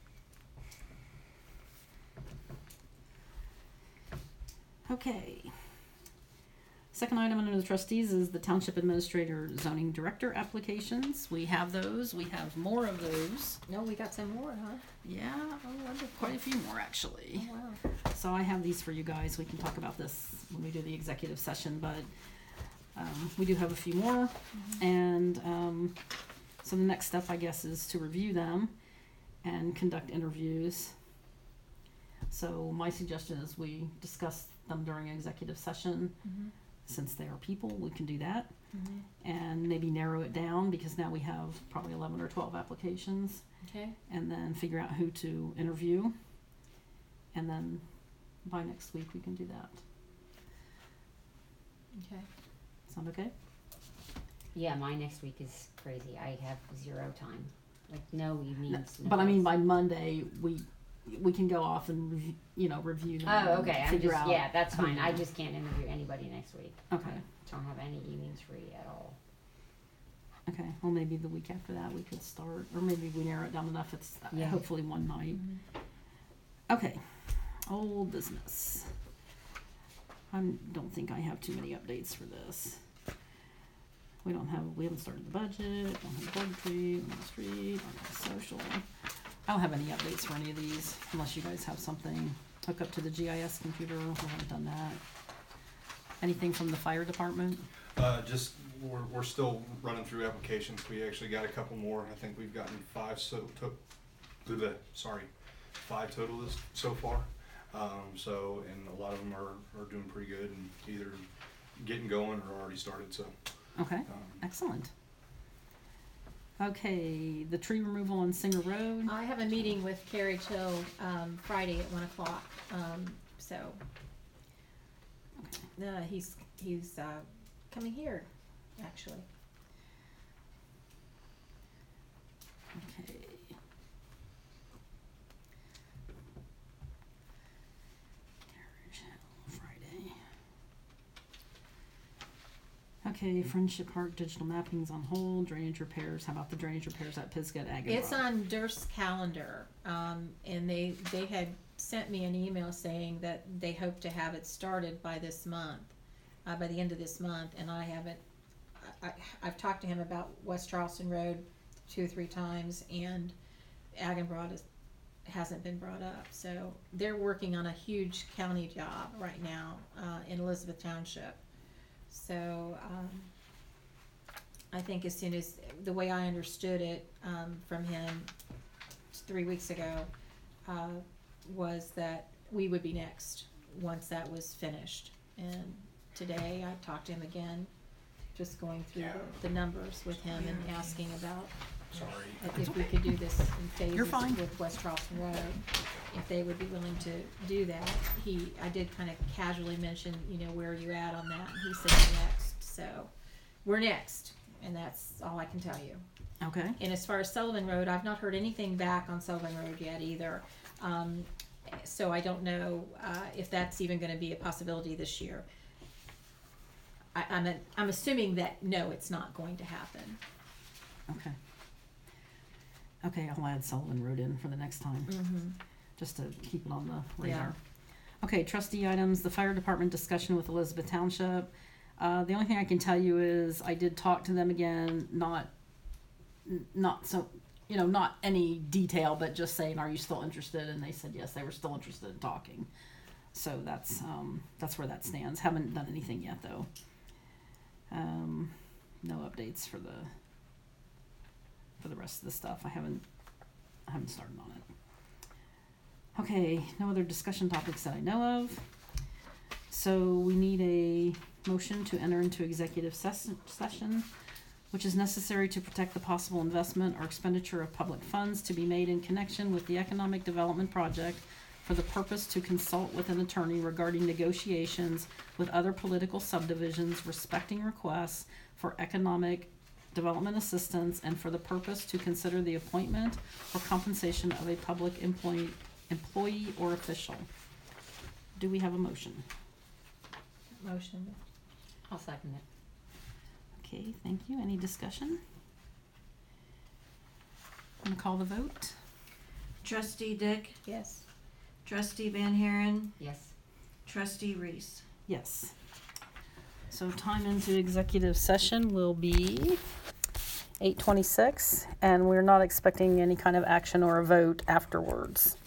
A: Okay. Second item under the trustees is the township administrator zoning director applications. We have those. We have more of those.
C: No, we got some more, huh?
A: Yeah, oh, quite a few more actually.
C: Oh, wow.
A: So I have these for you guys. We can talk about this when we do the executive session, but um, we do have a few more. And um, so the next step, I guess, is to review them and conduct interviews. So my suggestion is we discuss them during executive session.
C: Mhm.
A: Since they are people, we can do that.
C: Mhm.
A: And maybe narrow it down because now we have probably eleven or twelve applications.
C: Okay.
A: And then figure out who to interview. And then by next week, we can do that.
C: Okay.
A: Sound okay?
G: Yeah, my next week is crazy. I have zero time. Like no evenings. No
A: But I mean,
G: days.
A: by Monday, we, we can go off and, rev- you know, review them.
G: Oh,
A: and
G: okay. I'm
A: Figure
G: just
A: out.
G: yeah, that's
A: who
G: fine. I
A: to-
G: just can't interview anybody next week.
A: Okay,
G: I don't have any evenings free at all.
A: okay. Well, maybe the week after that, we could start, or maybe we narrow it down enough, it's uh,
G: Yeah.
A: hopefully one night. Okay, old business. I don't think I have too many updates for this. We don't have, we haven't started the budget, don't have the board retreat, on the street, on the social. I don't have any updates for any of these, unless you guys have something. Hook up to the G I S computer, we haven't done that. Anything from the fire department?
H: Uh, just, we're, we're still running through applications. We actually got a couple more. I think we've gotten five so, to, through the, sorry, five total this, so far. Um, so, and a lot of them are, are doing pretty good and either getting going or already started, so.
A: Okay,
H: Um,
A: excellent. Okay, the tree removal on Singer Road.
C: I have a meeting with Carriage Hill, um, Friday at one o'clock, um, so. Uh, he's, he's, uh, coming here, actually.
A: Okay. Carriage Hill, Friday. Okay, Friendship Park digital mapping's on hold, drainage repairs, how about the drainage repairs at Pisgah Ag and
C: It's
A: Rock?
C: on Durst's calendar, um, and they, they had sent me an email saying that they hope to have it started by this month, uh, by the end of this month, and I haven't, I, I, I've talked to him about West Charleston Road two or three times, and Agenbrod is, hasn't been brought up, so they're working on a huge county job right now, uh, in Elizabeth Township. So, um, I think as soon as, the way I understood it, um, from him three weeks ago, uh, was that we would be next, once that was finished. And today I talked to him again, just going through the, the numbers with him and asking about
H: Sorry.
C: if we could do this in phases
A: You're fine.
C: with West Charleston Road, if they would be willing to do that. He, I did kind of casually mention, you know, where are you at on that? And he said next, so we're next, and that's all I can tell you.
A: Okay,
C: And as far as Sullivan Road, I've not heard anything back on Sullivan Road yet either. Um, so I don't know, uh, if that's even gonna be a possibility this year. I, I'm, a- I'm assuming that, no, it's not going to happen.
A: okay. Okay, I'll add Sullivan Road in for the next time.
C: Mm-hmm.
A: Just to keep it on the radar. Okay, trustee items, the fire department discussion with Elizabeth Township. Uh, the only thing I can tell you is I did talk to them again, not, n- not so, you know, not any detail, but just saying, are you still interested? And they said, yes, they were still interested in talking. So that's, um, that's where that stands. Haven't done anything yet, though. Um, no updates for the, for the rest of the stuff. I haven't, I haven't started on it. Okay, no other discussion topics that I know of. So we need a motion to enter into executive ses- session, which is necessary to protect the possible investment or expenditure of public funds to be made in connection with the economic development project for the purpose to consult with an attorney regarding negotiations with other political subdivisions respecting requests for economic development assistance, and for the purpose to consider the appointment or compensation of a public employee, employee or official. Do we have a motion?
C: Motion.
G: I'll second it.
A: Okay, thank you. Any discussion? I'm gonna call the vote.
B: Trustee Dick,
C: Yes.
B: trustee Van Haren,
G: Yes.
B: trustee Reese.
A: Yes. So time into executive session will be eight twenty-six, and we're not expecting any kind of action or a vote afterwards.